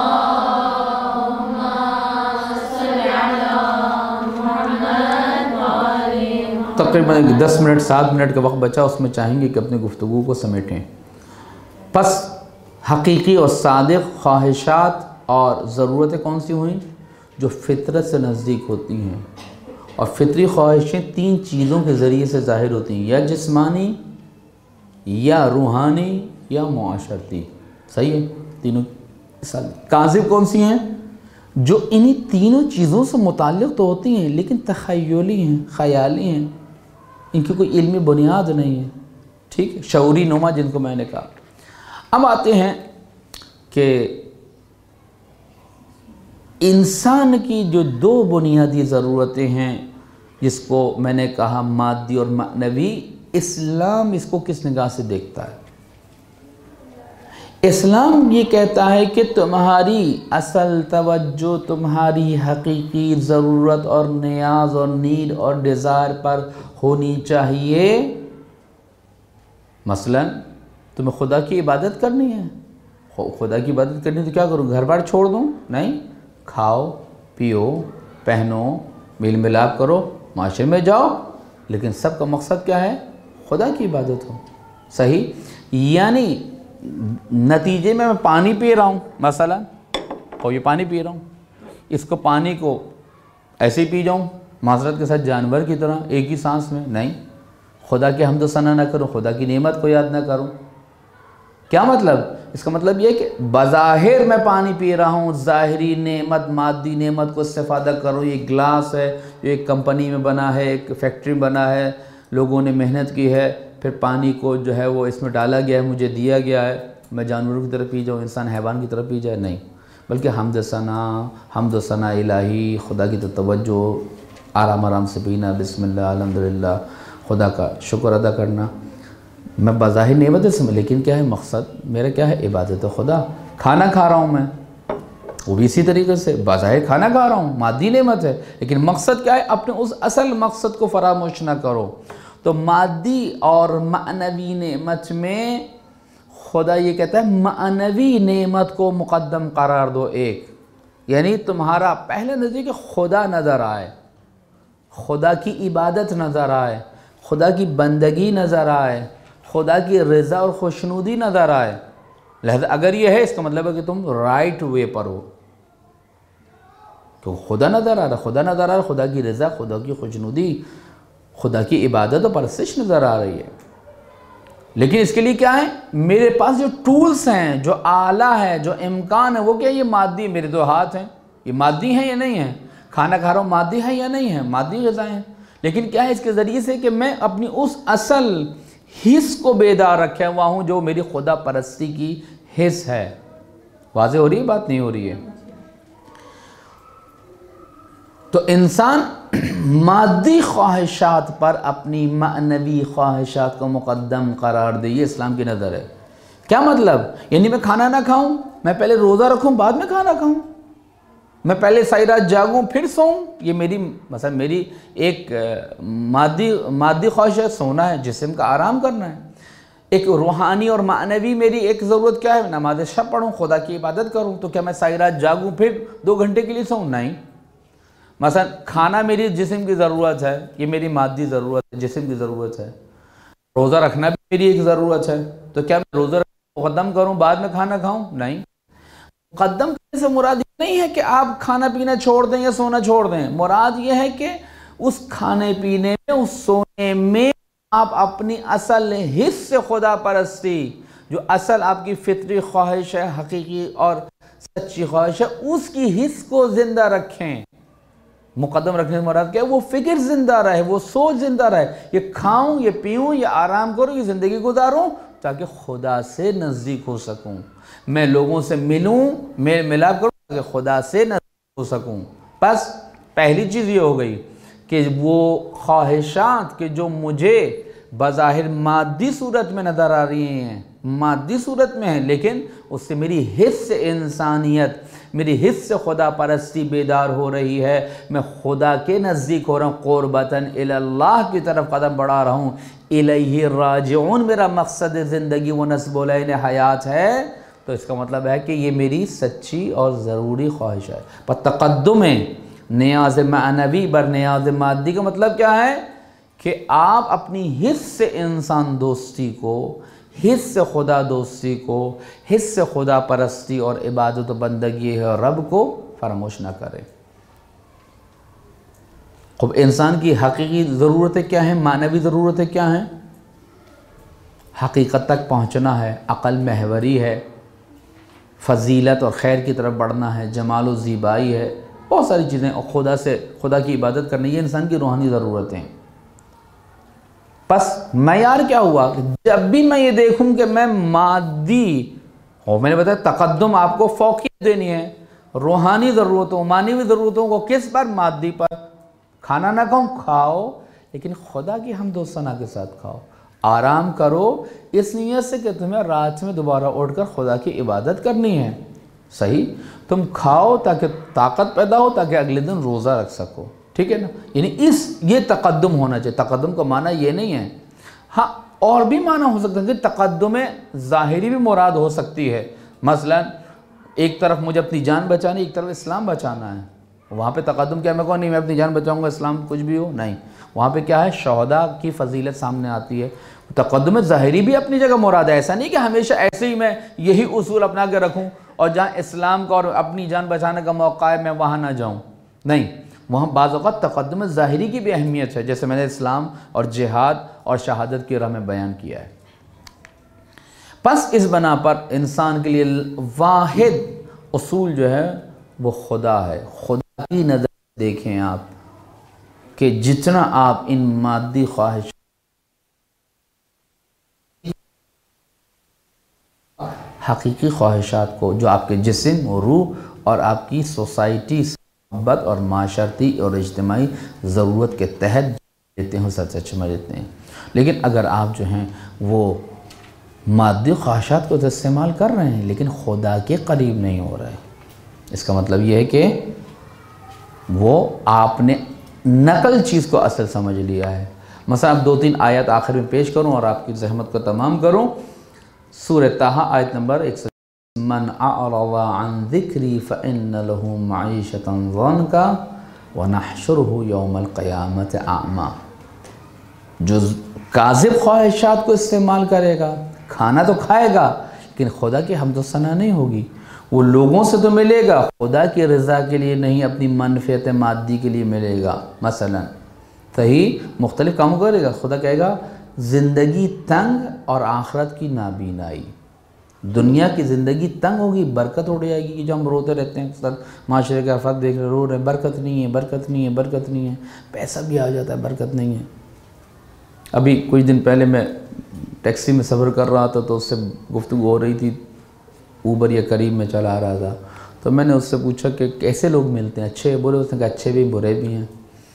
तकरीबन 10 मिनट 7 मिनट का वक्त बचा, उसमें चाहेंगे कि अपनी गुफ्तगू को समेटें। बस हकीकी और सादिक ख्वाहिशात और ज़रूरतें कौन सी हुई? जो फितरत से नज़दीक होती हैं। और फितरी ख्वाहिशें 3 चीज़ों के ज़रिए से ज़ाहिर होती हैं, या जिस्मानी, या रूहानी, या मुआशरती। सही है? तीनों। काज़िब कौन सी हैं? जो इन्हीं तीनों चीज़ों से मुताल्लिक़ तो होती हैं लेकिन तख़य्युली हैं, ख़याली हैं, इनकी कोई इल्मी बुनियाद नहीं है, ठीक है, शऊरी नुमा जिनको मैंने कहा। अब आते हैं कि इंसान की जो 2 बुनियादी ज़रूरतें हैं, जिसको मैंने कहा मादी और मानवी, इस्लाम इसको किस निगाह से देखता है? इस्लाम ये कहता है कि तुम्हारी असल तवज्जो तुम्हारी हकीकी ज़रूरत और नियाज और नीड और डिज़ायर पर होनी चाहिए। मसलन तुम्हें खुदा की इबादत करनी है, खुदा की इबादत करनी तो क्या करूँ? घर बार छोड़ दूँ? नहीं, खाओ पियो पहनो मेल मिलाप करो, माशरे में जाओ, लेकिन सबका मकसद क्या है? खुदा की इबादत हो। सही? यानी नतीजे में मैं पानी पी रहा हूँ, मसलन, और ये पानी पी रहा हूँ, इसको पानी को ऐसे ही पी जाऊँ माजरत के साथ जानवर की तरह एक ही सांस में? नहीं, खुदा की हम्द सना ना करूँ, खुदा की नेमत को याद ना करूँ। क्या मतलब? इसका मतलब ये कि बज़ाहिर मैं पानी पी रहा हूँ, ज़ाहिरी नेमत मादी नेमत को इस्तेफ़ादा करूँ। ये ग्लास है, जो एक कंपनी में बना है, एक फैक्ट्री में बना है, लोगों ने मेहनत की है, फिर पानी को जो है वो इसमें डाला गया है, मुझे दिया गया है, मैं जानवरों की तरफ पी जाऊँ, इंसान हैवान की तरफ पी जाए? नहीं, बल्कि हम्द सना इलाही, खुदा की तवज्जो, आराम आराम से पीना, बिस्मिल्लाह अल्हम्दुलिल्लाह, खुदा का शुक्र अदा करना। मैं बाज़ाहिर नेमत है, लेकिन क्या है मकसद मेरा? क्या है? इबादत खुदा। खाना खा रहा हूँ मैं, वो भी इसी तरीके से बाज़ाहिर खाना खा रहा हूँ, मादी नेमत है, लेकिन मकसद क्या है? अपने उस असल मकसद को फरामोश ना करो। तो मादी और मानवी नेमत में खुदा ये कहता है मानवी नेमत को मुक़द्दम करार दो। एक यानी तुम्हारा पहले नज़र कि खुदा नज़र आए, खुदा की इबादत नज़र आए, खुदा की बंदगी नज़र आए, खुदा की रज़ा और खुशनुदी नज़र आए। लिहाजा अगर ये है, इसका मतलब है कि तुम राइट वे पर हो, तो खुदा नज़र आ रहा, खुदा नज़र आ रहा, खुदा की रज़ा, खुदा की खुशनुदी, खुदा की इबादत और परस्तिश नज़र आ रही है। लेकिन इसके लिए क्या है? मेरे पास जो टूल्स हैं, जो आला है, जो इम्कान है, वो क्या? ये मादी, मेरे 2 हाथ हैं, ये मादी हैं या नहीं है? खाना खा रहा हूँ, मादी है या नहीं है? मादी ग़िज़ाएँ हैं। लेकिन क्या है? इसके ज़रिए से कि मैं अपनी उस असल हिस्स को बेदार रखे हुआ हूँ, जो मेरी खुदा परस्ती की हिस्स है। वाज़ेह हो रही है बात? नहीं हो रही है? तो इंसान मादी ख्वाहिशात पर अपनी मानवी ख्वाहिशात को मुक़द्दम करार दे, ये इस्लाम की नज़र है। क्या मतलब? यानी मैं खाना ना खाऊं, मैं पहले रोज़ा रखूं बाद में खाना खाऊं, मैं पहले सारी रात जागूं फिर सोऊं, ये मेरी मतलब मेरी एक मादी ख्वाहिश है, सोना है, जिस्म का आराम करना है। एक रूहानी और मानवी मेरी एक ज़रूरत क्या है? नमाज शब पढ़ूँ, खुदा की इबादत करूँ। तो क्या मैं सारी रात जागूँ फिर 2 घंटे के लिए सोऊं? नहीं। मसलन खाना मेरी जिस्म की ज़रूरत है, ये मेरी मादी ज़रूरत है, जिस्म की ज़रूरत है। रोज़ा रखना भी मेरी एक ज़रूरत है, तो क्या मैं रोज़ा मुक़द्दम करूँ बाद में खाना खाऊँ? नहीं। मुक़द्दम करने से मुराद ये नहीं है कि आप खाना पीना छोड़ दें या सोना छोड़ दें। मुराद ये है कि उस खाने पीने में, उस सोने में आप अपनी असल हिस्से खुदा परस्ती, जो असल आपकी फितरी ख्वाहिश है, हकीकी और सच्ची ख्वाहिश है, उसकी हिस्स को ज़िंदा रखें। मुक़द्दम रखने से मुराद क्या है? वो फ़िक्र ज़िंदा रहे, वो सोच ज़िंदा रहे, ये खाऊं, ये पीऊं, ये आराम करूं, ये ज़िंदगी गुजारूं, ताकि खुदा से नज़दीक हो सकूं, मैं लोगों से मिलूं, मेल मिलाप करूं, ताकि खुदा से हो सकूं। बस पहली चीज़ ये हो गई कि वो ख्वाहिशात के जो मुझे बज़ाहिर मादी सूरत में नज़र आ रही हैं, मादी सूरत में है, लेकिन उससे मेरी हिस्स इंसानियत, मेरी हिस्स खुदा परस्ती बेदार हो रही है। मैं खुदा के नज़दीक हो रहा हूँ, क़ुरबतन इलल्लाह की तरफ कदम बढ़ा रहा हूँ। इलैहि राजिऊन मेरा मकसद ज़िंदगी व नस्बुलैन हयात है। तो इसका मतलब है कि ये मेरी सच्ची और ज़रूरी ख्वाहिश है। पर तक़द्दुम नियाज़ मानवी बर नियाज़ मादी का मतलब क्या है कि आप अपनी हिस्स इंसान दोस्ती को, हिस्स खुदा दोस्ती को, हिस्स खुदा परस्ती और इबादत बंदगी है रब को फरामोश ना करें। खूब इंसान की हकीकी ज़रूरतें क्या हैं, मानवी ज़रूरतें क्या हैं? हकीकत तक पहुँचना है, अक़ल महवरी है, फ़जीलत और ख़ैर की तरफ बढ़ना है, जमाल व ज़ीबाई है, बहुत सारी चीज़ें, और खुदा की इबादत करनी, ये इंसान की रूहानी ज़रूरतें हैं। बस मयार क्या हुआ, जब भी मैं ये देखूं कि मैं मादी, और मैंने बताया तक़द्दुम आपको फ़ौक़ियत देनी है, रूहानी ज़रूरतों, मानवी ज़रूरतों को किस पर? मादी पर। खाना ना खाओ, खाओ, लेकिन खुदा की हमदो सना के साथ खाओ। आराम करो इस नीयत से कि तुम्हें रात में दोबारा उठकर खुदा की इबादत करनी है। सही, तुम खाओ ताकि ताकत पैदा हो, ताकि अगले दिन रोज़ा रख सको। ठीक है ना? यानी ये तक़द्दुम होना चाहिए। तक़द्दुम का माना ये नहीं है, हाँ और भी माना हो सकता है कि तक़द्दुम ज़ाहिरी भी मुराद हो सकती है। मसलन एक तरफ मुझे अपनी जान बचानी, एक तरफ इस्लाम बचाना है, वहाँ पे तक़द्दुम क्या, मैं कहूँ नहीं मैं अपनी जान बचाऊँगा, इस्लाम कुछ भी हो, नहीं, वहाँ पे क्या है, शहदा की फ़जीलत सामने आती है। तक़द्दुम ज़ाहिरी भी अपनी जगह मुराद है। ऐसा नहीं कि हमेशा ऐसे ही मैं यही उसूल अपना के रखूँ और जहाँ इस्लाम का और अपनी जान बचाने का मौका है मैं वहाँ ना जाऊँ, नहीं, वहाँ बाज़ औक़ात तक़द्दुम ज़ाहिरी की भी अहमियत है, जैसे मैंने इस्लाम और जिहाद और शहादत की राह में बयान किया है। बस इस बना पर इंसान के लिए वाहिद उसूल जो है वो खुदा है। खुदा की नज़र देखें आप कि जितना आप इन मादी ख्वाहिश हकीकी ख्वाहिशात को, जो आपके जिस्म और रूह और आपकी सोसाइटी मोहब्बत और माशरती और इज्तिमाई ज़रूरत के तहत देते हैं, सच सच में देते हैं। लेकिन अगर आप जो हैं वो मादी ख्वाहिशात को तो इस्तेमाल कर रहे हैं लेकिन खुदा के करीब नहीं हो रहे, इसका मतलब ये है कि वो आपने नकल चीज़ को असल समझ लिया है। मसलन आप 2-3 आयत आखिर में पेश करूँ और आपकी ज़हमत को तमाम करूँ। सूरह ताहा आयत नंबर 100, मन अअरज़ अन ज़िक्री फ़इन्न लहू मईशतन ज़न्का व नहशुरुहु यौमल क़यामति अअमा। जो काज़िब ख्वाहिशात को इस्तेमाल करेगा, खाना तो खाएगा लेकिन खुदा की हमदो सना नहीं होगी, वो लोगों से तो मिलेगा, खुदा की रज़ा के लिए नहीं, अपनी मनफ़ियत मादी के लिए मिलेगा। मसलन सही मुख्तलिफ़ कामों करेगा, खुदा कहेगा ज़िंदगी तंग और आखिरत की नाबीनाई। दुनिया की ज़िंदगी तंग होगी, बरकत उड़ जाएगी, कि जो हम रोते रहते हैं अक्सर, माशरे के अफराद देख रहे रो रहे हैं, बरकत नहीं है, बरकत नहीं है, बरकत नहीं है, पैसा भी आ जाता है, बरकत नहीं है। अभी कुछ दिन पहले मैं टैक्सी में सफ़र कर रहा था तो उससे गुफ्तगू हो रही थी, ऊबर या करीब में चला रहा था, तो मैंने उससे पूछा कि कैसे लोग मिलते हैं, अच्छे बुरे? उसने कहा अच्छे भी बुरे भी हैं।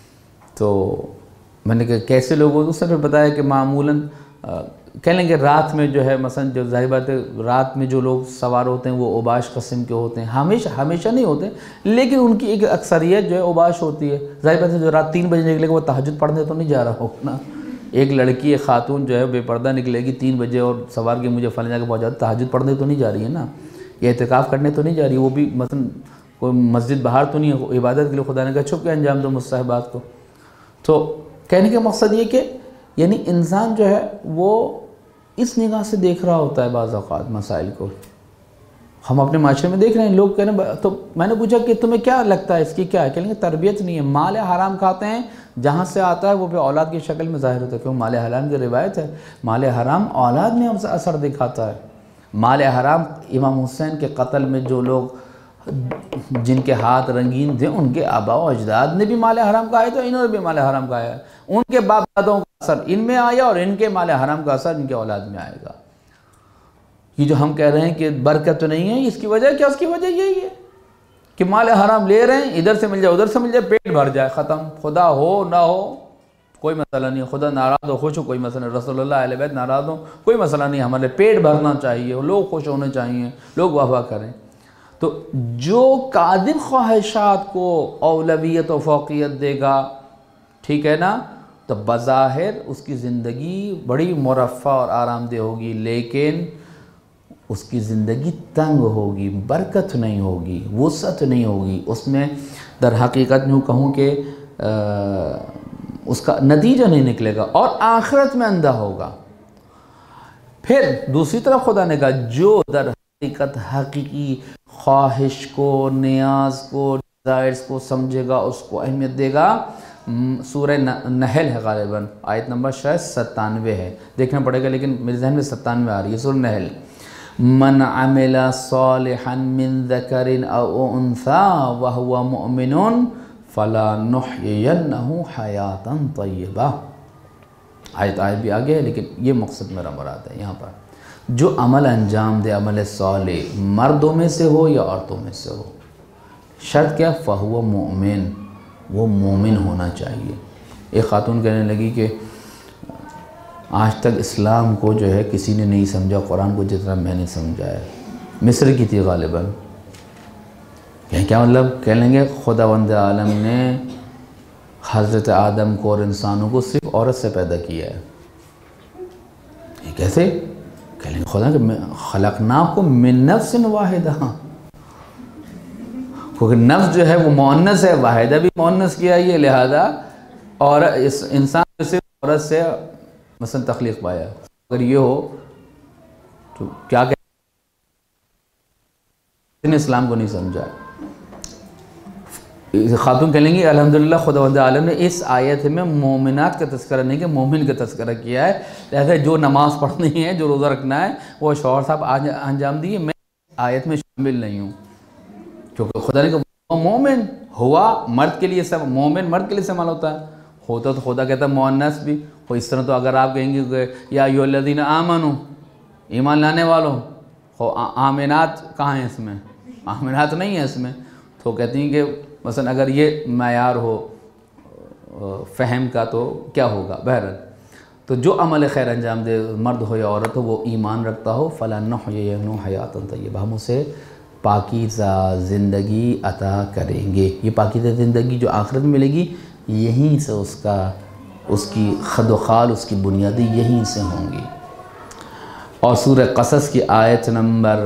तो मैंने कहा कैसे लोग? उसने फिर बताया कि मामूलन कह लेंगे रात में जो है, मसलन जो ज़ाहिर बात है रात में जो लोग सवार होते हैं वो उबाश किस्म के होते हैं, हमेशा नहीं होते लेकिन उनकी एक अक्सरियत जो है उबाश होती है। ज़ाहिर बात है जो रात 3 बजे निकलेगा वो तहज्जुद पढ़ने तो नहीं जा रहा होगा ना। एक लड़की, एक खातून जो है बेपर्दा निकलेगी 3 बजे और सवार के मुझे फलाने जगह पहुँचा, तहज्जुद पढ़ने तो नहीं जा रही है ना, ये एहतिकाफ़ करने तो नहीं जा रही है, वो भी मसलन कोई मस्जिद बाहर तो नहीं है, इबादत के लिए खुदा ने कहा छुप के अंजाम दो मुस्तहबात को। तो कहने का मकसद ये कि यानी इंसान जो है वो इस निगाह से देख रहा होता है बाज़ औक़ात मसाइल को। हम अपने माशरे में देख रहे हैं, लोग कह रहे हैं, तो मैंने पूछा कि तुम्हें क्या लगता है इसकी क्या है? कहेंगे तरबियत नहीं है, माल हराम खाते हैं, जहाँ से आता है वो फिर औलाद की शक्ल में ज़ाहिर होता है। क्यों? माल हराम की रिवायत है, माल हराम औलाद में असर दिखाता है। माल हराम, इमाम हुसैन के कत्ल में जो लोग जिनके हाथ रंगीन थे उनके आबा व अजदाद ने भी माल हराम खाया, तो इन्होंने भी माल हराम खाया, उनके बाप दादों का असर इनमें आया और इनके माल हराम का असर इनके औलाद में आएगा। ये जो हम कह रहे हैं कि बरकत तो नहीं है, इसकी वजह क्या? उसकी वजह यही है कि माल हराम ले रहे हैं, इधर से मिल जाए उधर से मिल जाए, पेट भर जाए, ख़त्म। खुदा हो ना हो कोई मसला नहीं, खुदा नाराज़ हो खुश हो कोई मसला नहीं, रसूलुल्लाह अहले बैत नाराज़ हो कोई मसला नहीं, हमारे पेट भरना चाहिए, लोग खुश होने चाहिए, लोग वाह वाह करें। तो जो कादिर ख्वाहिशात को औलवियत व फ़ौक़ियत देगा, ठीक है ना, तो बज़ाहिर उसकी ज़िंदगी बड़ी मुरफ़्फ़ा और आरामदेह होगी, लेकिन उसकी ज़िंदगी तंग होगी, बरकत नहीं होगी, वुसअत नहीं होगी उसमें। दर हकीकत यूँ कहूँ कि उसका नतीजा नहीं निकलेगा और आखिरत में अंधा होगा। फिर दूसरी तरफ खुदा ने कहा जो दर हकीकत हकीकी ख्वाहिश को, नियाज को, डिज़ायर्स को समझेगा, उसको अहमियत देगा। सूरह नहल है गालिबन, आयत नंबर शायद 97 है, देखना पड़ेगा, लेकिन मेरे जहन में 97 आ रही है। सूरह नहल, मन अमिला सालिहन मिन ज़करिन औ उन्सा व हुवा मुमिनुन फलानुहयियन्नहु हयातन तय्यबा। आयत भी आगे है, लेकिन ये मकसद मेरा मुराद है यहाँ पर, जो अमल अंजाम दे, अमल सालिह, मर्दों में से हो या औरतों में से हो, शर्त क्या, फ़हुवा मुमिन, वो मोमिन होना चाहिए। एक खातून कहने लगी कि आज तक इस्लाम को जो है किसी ने नहीं समझा कुरान को जितना मैंने समझा है। मिस्र की थी गालिबन। यह क्या मतलब, कह लेंगे खुदावंद आलम ने हज़रत आदम को और इंसानों को सिर्फ औरत से पैदा किया है। ये कैसे, कह लेंगे खुदा के खलक़नाकुम मिन नफ्सिन वाहिदा, क्योंकि नफ्स जो है वो मुअन्नस है, वाहिदा भी मुअन्नस किया है, लिहाजा और इस इंसान से औरत से मसलन तख्लीक़ पाया। अगर ये हो तो क्या कहते हैं, इस्लाम को नहीं समझा। खातून कह लेंगी अल्हम्दुलिल्लाह खुदावंद आलम ने इस आयत में मोमिनात का तज़किरा नहीं कि मोमिन का तज़किरा किया है, लिहाजा जो नमाज़ पढ़नी है, जो रोज़ा रखना है, वो शौहर साहब आज अंजाम दिए, मैं आयत में शामिल नहीं हूँ, क्योंकि खुदा ने कहा मोमिन हुआ मर्द के लिए, सब मोमिन मर्द के लिए इस्तेमाल होता है, होता तो खुदा कहता है मुअन्नस भी हो। इस तरह तो अगर आप कहेंगे या अय्युहल्लज़ीना आमनू, ईमान लाने वालों, हो आमिनात कहाँ है इसमें, आमिनात नहीं है इसमें, तो कहती हैं कि मसलन अगर ये मायार हो फ़हम का तो क्या होगा। बहरहाल, तो जो अमल खैर अंजाम दे, मर्द हो या औरत हो, वो ईमान रखता हो, फलानुहयियन्नहु हयातन तय्यबा, हम उसे पाकीज़ा ज़िंदगी अता करेंगे। ये पाकीज़ा ज़िंदगी जो आखिरत में मिलेगी, यहीं से उसकी खदोखाल, उसकी बुनियादी यहीं से होंगी। और सूरह क़सस की आयत नंबर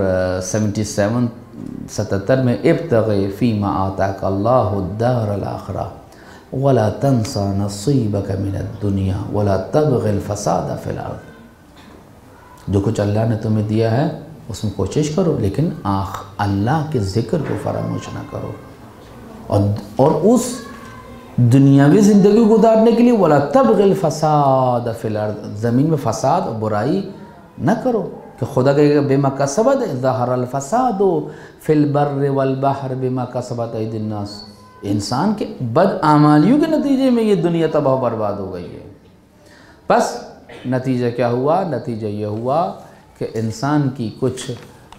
77 में इब्तग़ी फ़ीमा आताका अल्लाहु द्दारल आखिरा वला तंसा नसीबक मिनद दुनिया वला तबग़िल फ़साद फ़िल अर्ज़, जो कुछ अल्लाह ने तुम्हें दिया है उसमें कोशिश करो, लेकिन अल्लाह के ज़िक्र को फरामोश ना करो, और उस दुनियावी ज़िंदगी गुजारने के लिए वला तबग़िल फ़साद फ़िल अर्ज़, ज़मीन में फ़साद और बुराई न करो, कि खुदा कहेगा बिमा कसबत ज़हरल फ़सादु फ़िल बर्रि वल बहर बिमा कसबत ऐदिन नास, इंसान के बदआमालियों के नतीजे में ये दुनिया तबाह बर्बाद हो गई है। बस नतीजा क्या हुआ, नतीजा ये हुआ कि इंसान की कुछ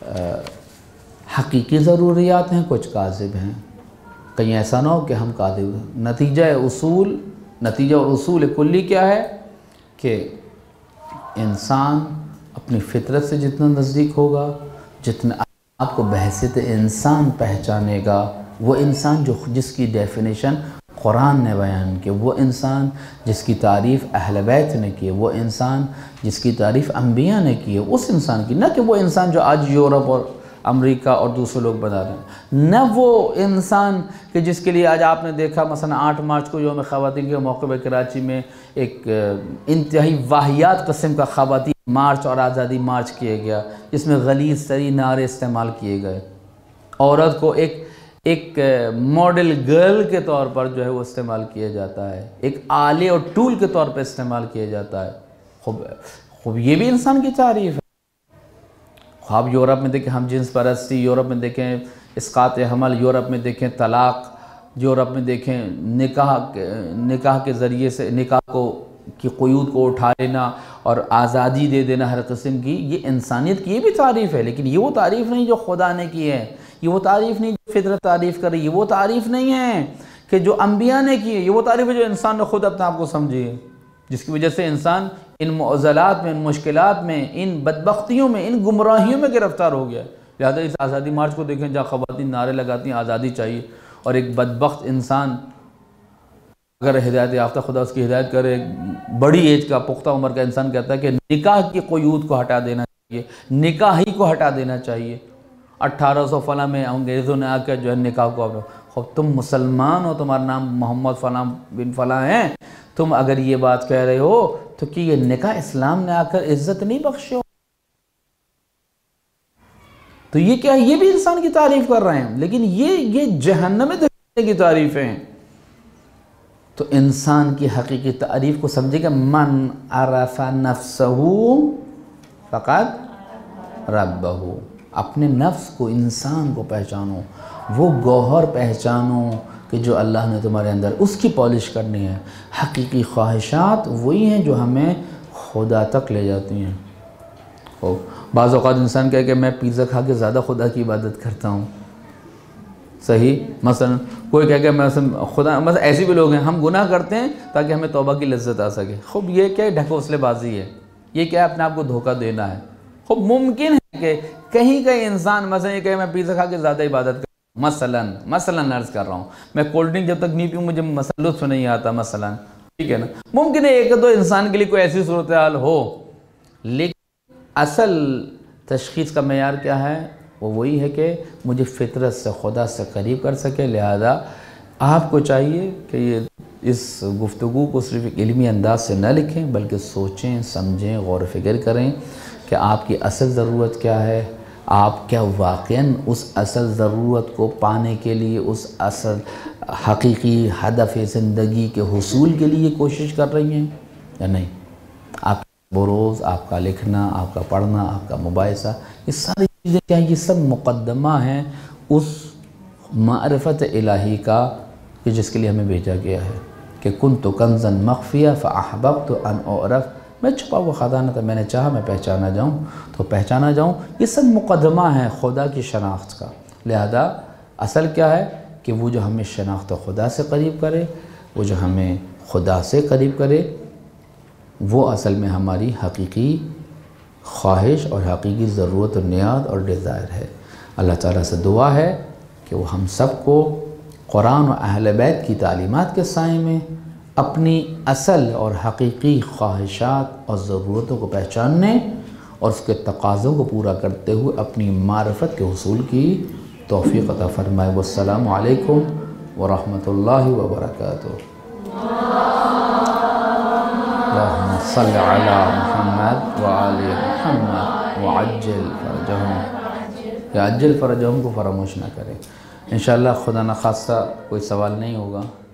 हकीकी ज़रूरियात हैं, कुछ काज़िब हैं, कहीं ऐसा ना हो कि हम काज़िब। नतीजा और उसूल कुल्ली क्या है कि इंसान अपनी फितरत से जितना नज़दीक होगा, जितना आपको बहसियत इंसान पहचानेगा, वो इंसान जिसकी डेफिनेशन कुरान ने बयान की, वो इंसान जिसकी तारीफ़ अहले बैत ने की, वो इंसान जिसकी तारीफ़ अंबिया ने की है, उस इंसान की, न कि वो इंसान जो आज यूरोप और अमेरिका और दूसरे लोग बना रहे हैं, न वो इंसान कि जिसके लिए आज आपने देखा मसलन 8 मार्च को यौम ख़वातीन के मौके पर कराची में एक इंतहाई वाहियात किस्म का ख़वातीन मार्च और आज़ादी मार्च किया गया, जिसमें गलीज़ तरीन नारे इस्तेमाल किए गए, औरत को एक मॉडल गर्ल के तौर पर जो है वो इस्तेमाल किया जाता है, एक आले और टूल के तौर पर इस्तेमाल किया जाता है। खूब ये भी इंसान की तारीफ़ है। आप यूरोप में देखें हम जिन्स परस्ती, यूरोप में देखें इस्कात हमल, यूरोप में देखें तलाक़, यूरोप में देखें निकाह के ज़रिए से निकाह की क़ुयूद को उठा लेना और आज़ादी दे देना हर किस्म की, ये इंसानियत की ये भी तारीफ़ है, लेकिन ये वो तारीफ़ नहीं जो खुदा ने की है। ये वो तारीफ़ नहीं जो फितरत तारीफ़ कर रही है, वो तारीफ़ नहीं है कि जो अम्बिया ने की है, ये वो तारीफ़ है जो इंसान ने खुद अपने आप को समझी है, जिसकी वजह से इंसान इन मुअज़्ज़लात में, इन मुश्किलात में, इन बदबख्तियों में, इन गुमराहियों में गिरफ्तार हो गया है। लिहाजा इस आज़ादी मार्च को देखें जहाँ ख़वातीन नारे लगाती हैं आज़ादी चाहिए, और एक बदबख्त इंसान अगर हिदायत याफ्ता खुदा उसकी हिदायत करे, बड़ी एज का पुख्ता उम्र का इंसान कहता है कि निकाह की क़ुयूद को हटा देना चाहिए, निकाह ही को हटा देना चाहिए। 1800 फला में अंग्रेज़ों ने आकर जो है निकाह को, खूब तुम मुसलमान हो, तुम्हारा नाम मोहम्मद फ़लाँ बिन फ़लाँ है, तुम अगर ये बात कह रहे हो तो कि ये निकाह इस्लाम ने आकर इज़्ज़त नहीं बख्शे हो, तो ये क्या है? ये भी इंसान की तारीफ़ कर रहे हैं, लेकिन ये जहन्नम में देखने की तारीफ़ें हैं। तो इंसान की हकीकी तारीफ़ को समझेगा, मन अरफ़ा नफ्सहू फ़क़द रब्बहू, अपने नफ्स को, इंसान को पहचानो, वो गौहर पहचानो कि जो अल्लाह ने तुम्हारे अंदर, उसकी पॉलिश करनी है। हकीकी ख्वाहिशात वही हैं जो हमें खुदा तक ले जाती हैं। बाज़ औक़ात इंसान कहे कि मैं पिज़्ज़ा खा के ज़्यादा खुदा की इबादत करता हूँ, सही। मसलन कोई कह के मैं खुदा, मतलब ऐसे भी लोग हैं, हम गुनाह करते हैं ताकि हमें तौबा की लज्जत आ सके। खूब ये क्या ढकोसलेबाजी है, ये क्या अपने आप को धोखा देना है। खूब मुमकिन है कि कहीं कहीं इंसान मसलन ये कहे मैं पिज़्ज़ा खा के ज़्यादा इबादत कर, मसलन अर्ज़ कर रहा हूँ, मैं कोल्ड ड्रिंक जब तक नहीं पीऊँ मुझे लुत्फ़ नहीं आता मसलन, ठीक है ना। मुमकिन है एक दो इंसान के लिए कोई ऐसी सूरत हाल हो, लेकिन असल तशख़ीस का मेयार क्या है? वो वही है कि मुझे फ़ितरत से, खुदा से करीब कर सके। लिहाजा आपको चाहिए कि ये इस गुफ्तगू को सिर्फ़ एक इल्मी अंदाज से न लिखें, बल्कि सोचें, समझें, गौर फ़िक्र करें कि आपकी असल ज़रूरत क्या है, आप क्या वाक़ईन उस असल ज़रूरत को पाने के लिए, उस असल हकीकी हदफ़ ज़िंदगी के हुसूल के लिए कोशिश कर रही हैं या नहीं। आप बरोज़ आपका लिखना, आपका पढ़ना, आपका मुबाहिसा, ये सारी चीज़ें क्या हैं? ये सब मुक़द्दमा हैं उस मारिफ़त इलाही का कि जिसके लिए हमें भेजा गया है कि कुन्तु कंज़न मख़फ़िया फ़अहबब्तु अन उअरफ़, मैं छुपा हुआ ख़ज़ाना था, मैंने चाहा मैं पहचाना जाऊँ तो पहचाना जाऊँ। ये सब मुक़द्दमा है खुदा की शनाख्त का। लिहाजा असल क्या है कि वो जो हमें शनाख्त खुदा से करीब करे, वो जो हमें खुदा से करीब करे, वो असल में हमारी हकीकी ख्वाहिश और हकीकी ज़रूरत और नियाद और डिज़ायर है। अल्लाह ताला से दुआ है कि वो हम सब को कुरान और अहले बैत की तालीमात के साए में अपनी असल और हकीकी ख्वाहिशात और ज़रूरतों को पहचानने और उसके तकाज़ों को पूरा करते हुए अपनी मारिफत के हुसूल की तौफ़ीक़ अता फ़रमाए। वस्सलामु अलैकुम व रहमतुल्लाहि व बरकातुहू। अल्लाहुम्मा सल्लि अला मुहम्मद व आलि मुहम्मद व अज्जिल फ़रजहुम, या अज्जिल फ़रजहुम को फ़रामोश ना करें। इंशाअल्लाह खुदा न खास्ता कोई सवाल नहीं होगा।